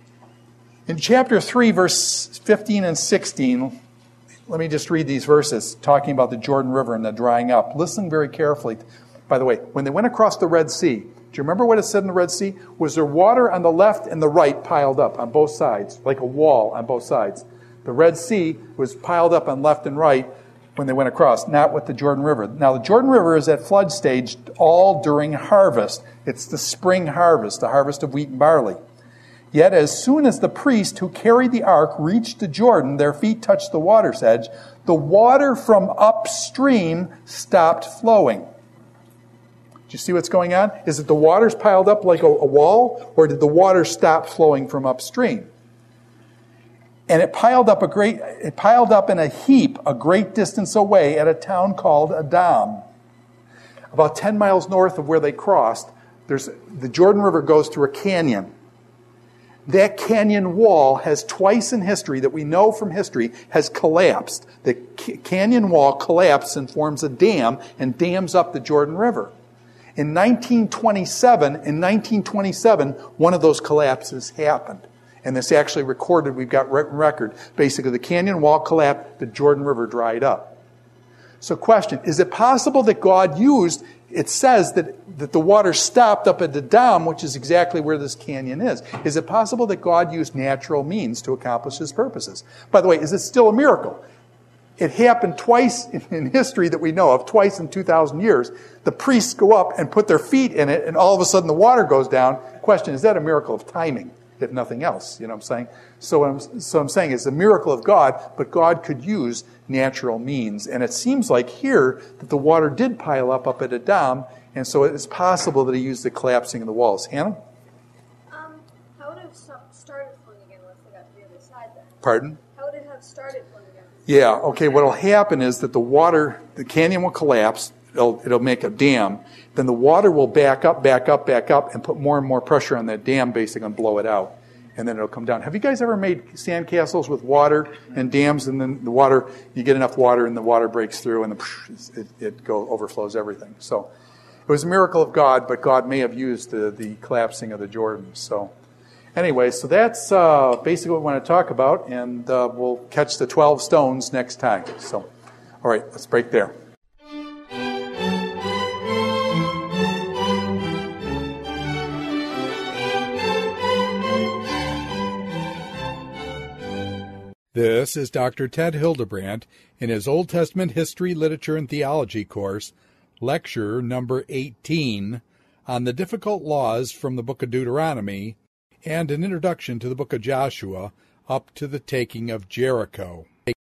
In chapter three, verse fifteen and sixteen, let me just read these verses talking about the Jordan River and the drying up. Listen very carefully. By the way, when they went across the Red Sea, do you remember what it said in the Red Sea? Was there water on the left and the right piled up on both sides, like a wall on both sides? The Red Sea was piled up on left and right when they went across, not with the Jordan River. Now, the Jordan River is at flood stage all during harvest. It's the spring harvest, the harvest of wheat and barley. Yet as soon as the priest who carried the ark reached the Jordan, their feet touched the water's edge, the water from upstream stopped flowing. You see what's going on? Is it the water's piled up like a, a wall, or did the water stop flowing from upstream? And it piled up a great, it piled up in a heap a great distance away at a town called Adam. About ten miles north of where they crossed, there's the Jordan River goes through a canyon. That canyon wall has twice in history, that we know from history, has collapsed. The canyon wall collapsed and forms a dam and dams up the Jordan River. In nineteen twenty-seven, in nineteen twenty-seven, one of those collapses happened. And this actually recorded, we've got record. Basically, the canyon wall collapsed, the Jordan River dried up. So question, is it possible that God used, it says that, that the water stopped up at the dam, which is exactly where this canyon is. Is it possible that God used natural means to accomplish his purposes? By the way, is it still a miracle? It happened twice in history that we know of, twice in two thousand years. The priests go up and put their feet in it, and all of a sudden the water goes down. Question, is that a miracle of timing, if nothing else? You know what I'm saying? So what I'm, so I'm saying it's a miracle of God, but God could use natural means. And it seems like here that the water did pile up up at a dam, and so it's possible that he used the collapsing of the walls. Hannah? Um, how would it have started flowing again once they got to the other side then? Pardon? How would it have started flowing again? Yeah, okay, what will happen is that the water, the canyon will collapse, it'll, it'll make a dam, then the water will back up, back up, back up, and put more and more pressure on that dam, basically, and blow it out. And then it'll come down. Have you guys ever made sand castles with water and dams, and then the water, you get enough water and the water breaks through and the, it, it go, overflows everything. So it was a miracle of God, but God may have used the, the collapsing of the Jordan. So anyway, so that's uh, basically what we want to talk about, and uh, we'll catch the twelve stones next time. So, all right, let's break there. This is Doctor Ted Hildebrandt in his Old Testament History, Literature, and Theology course, lecture number eighteen, on the difficult laws from the book of Deuteronomy and an introduction to the book of Joshua up to the taking of Jericho.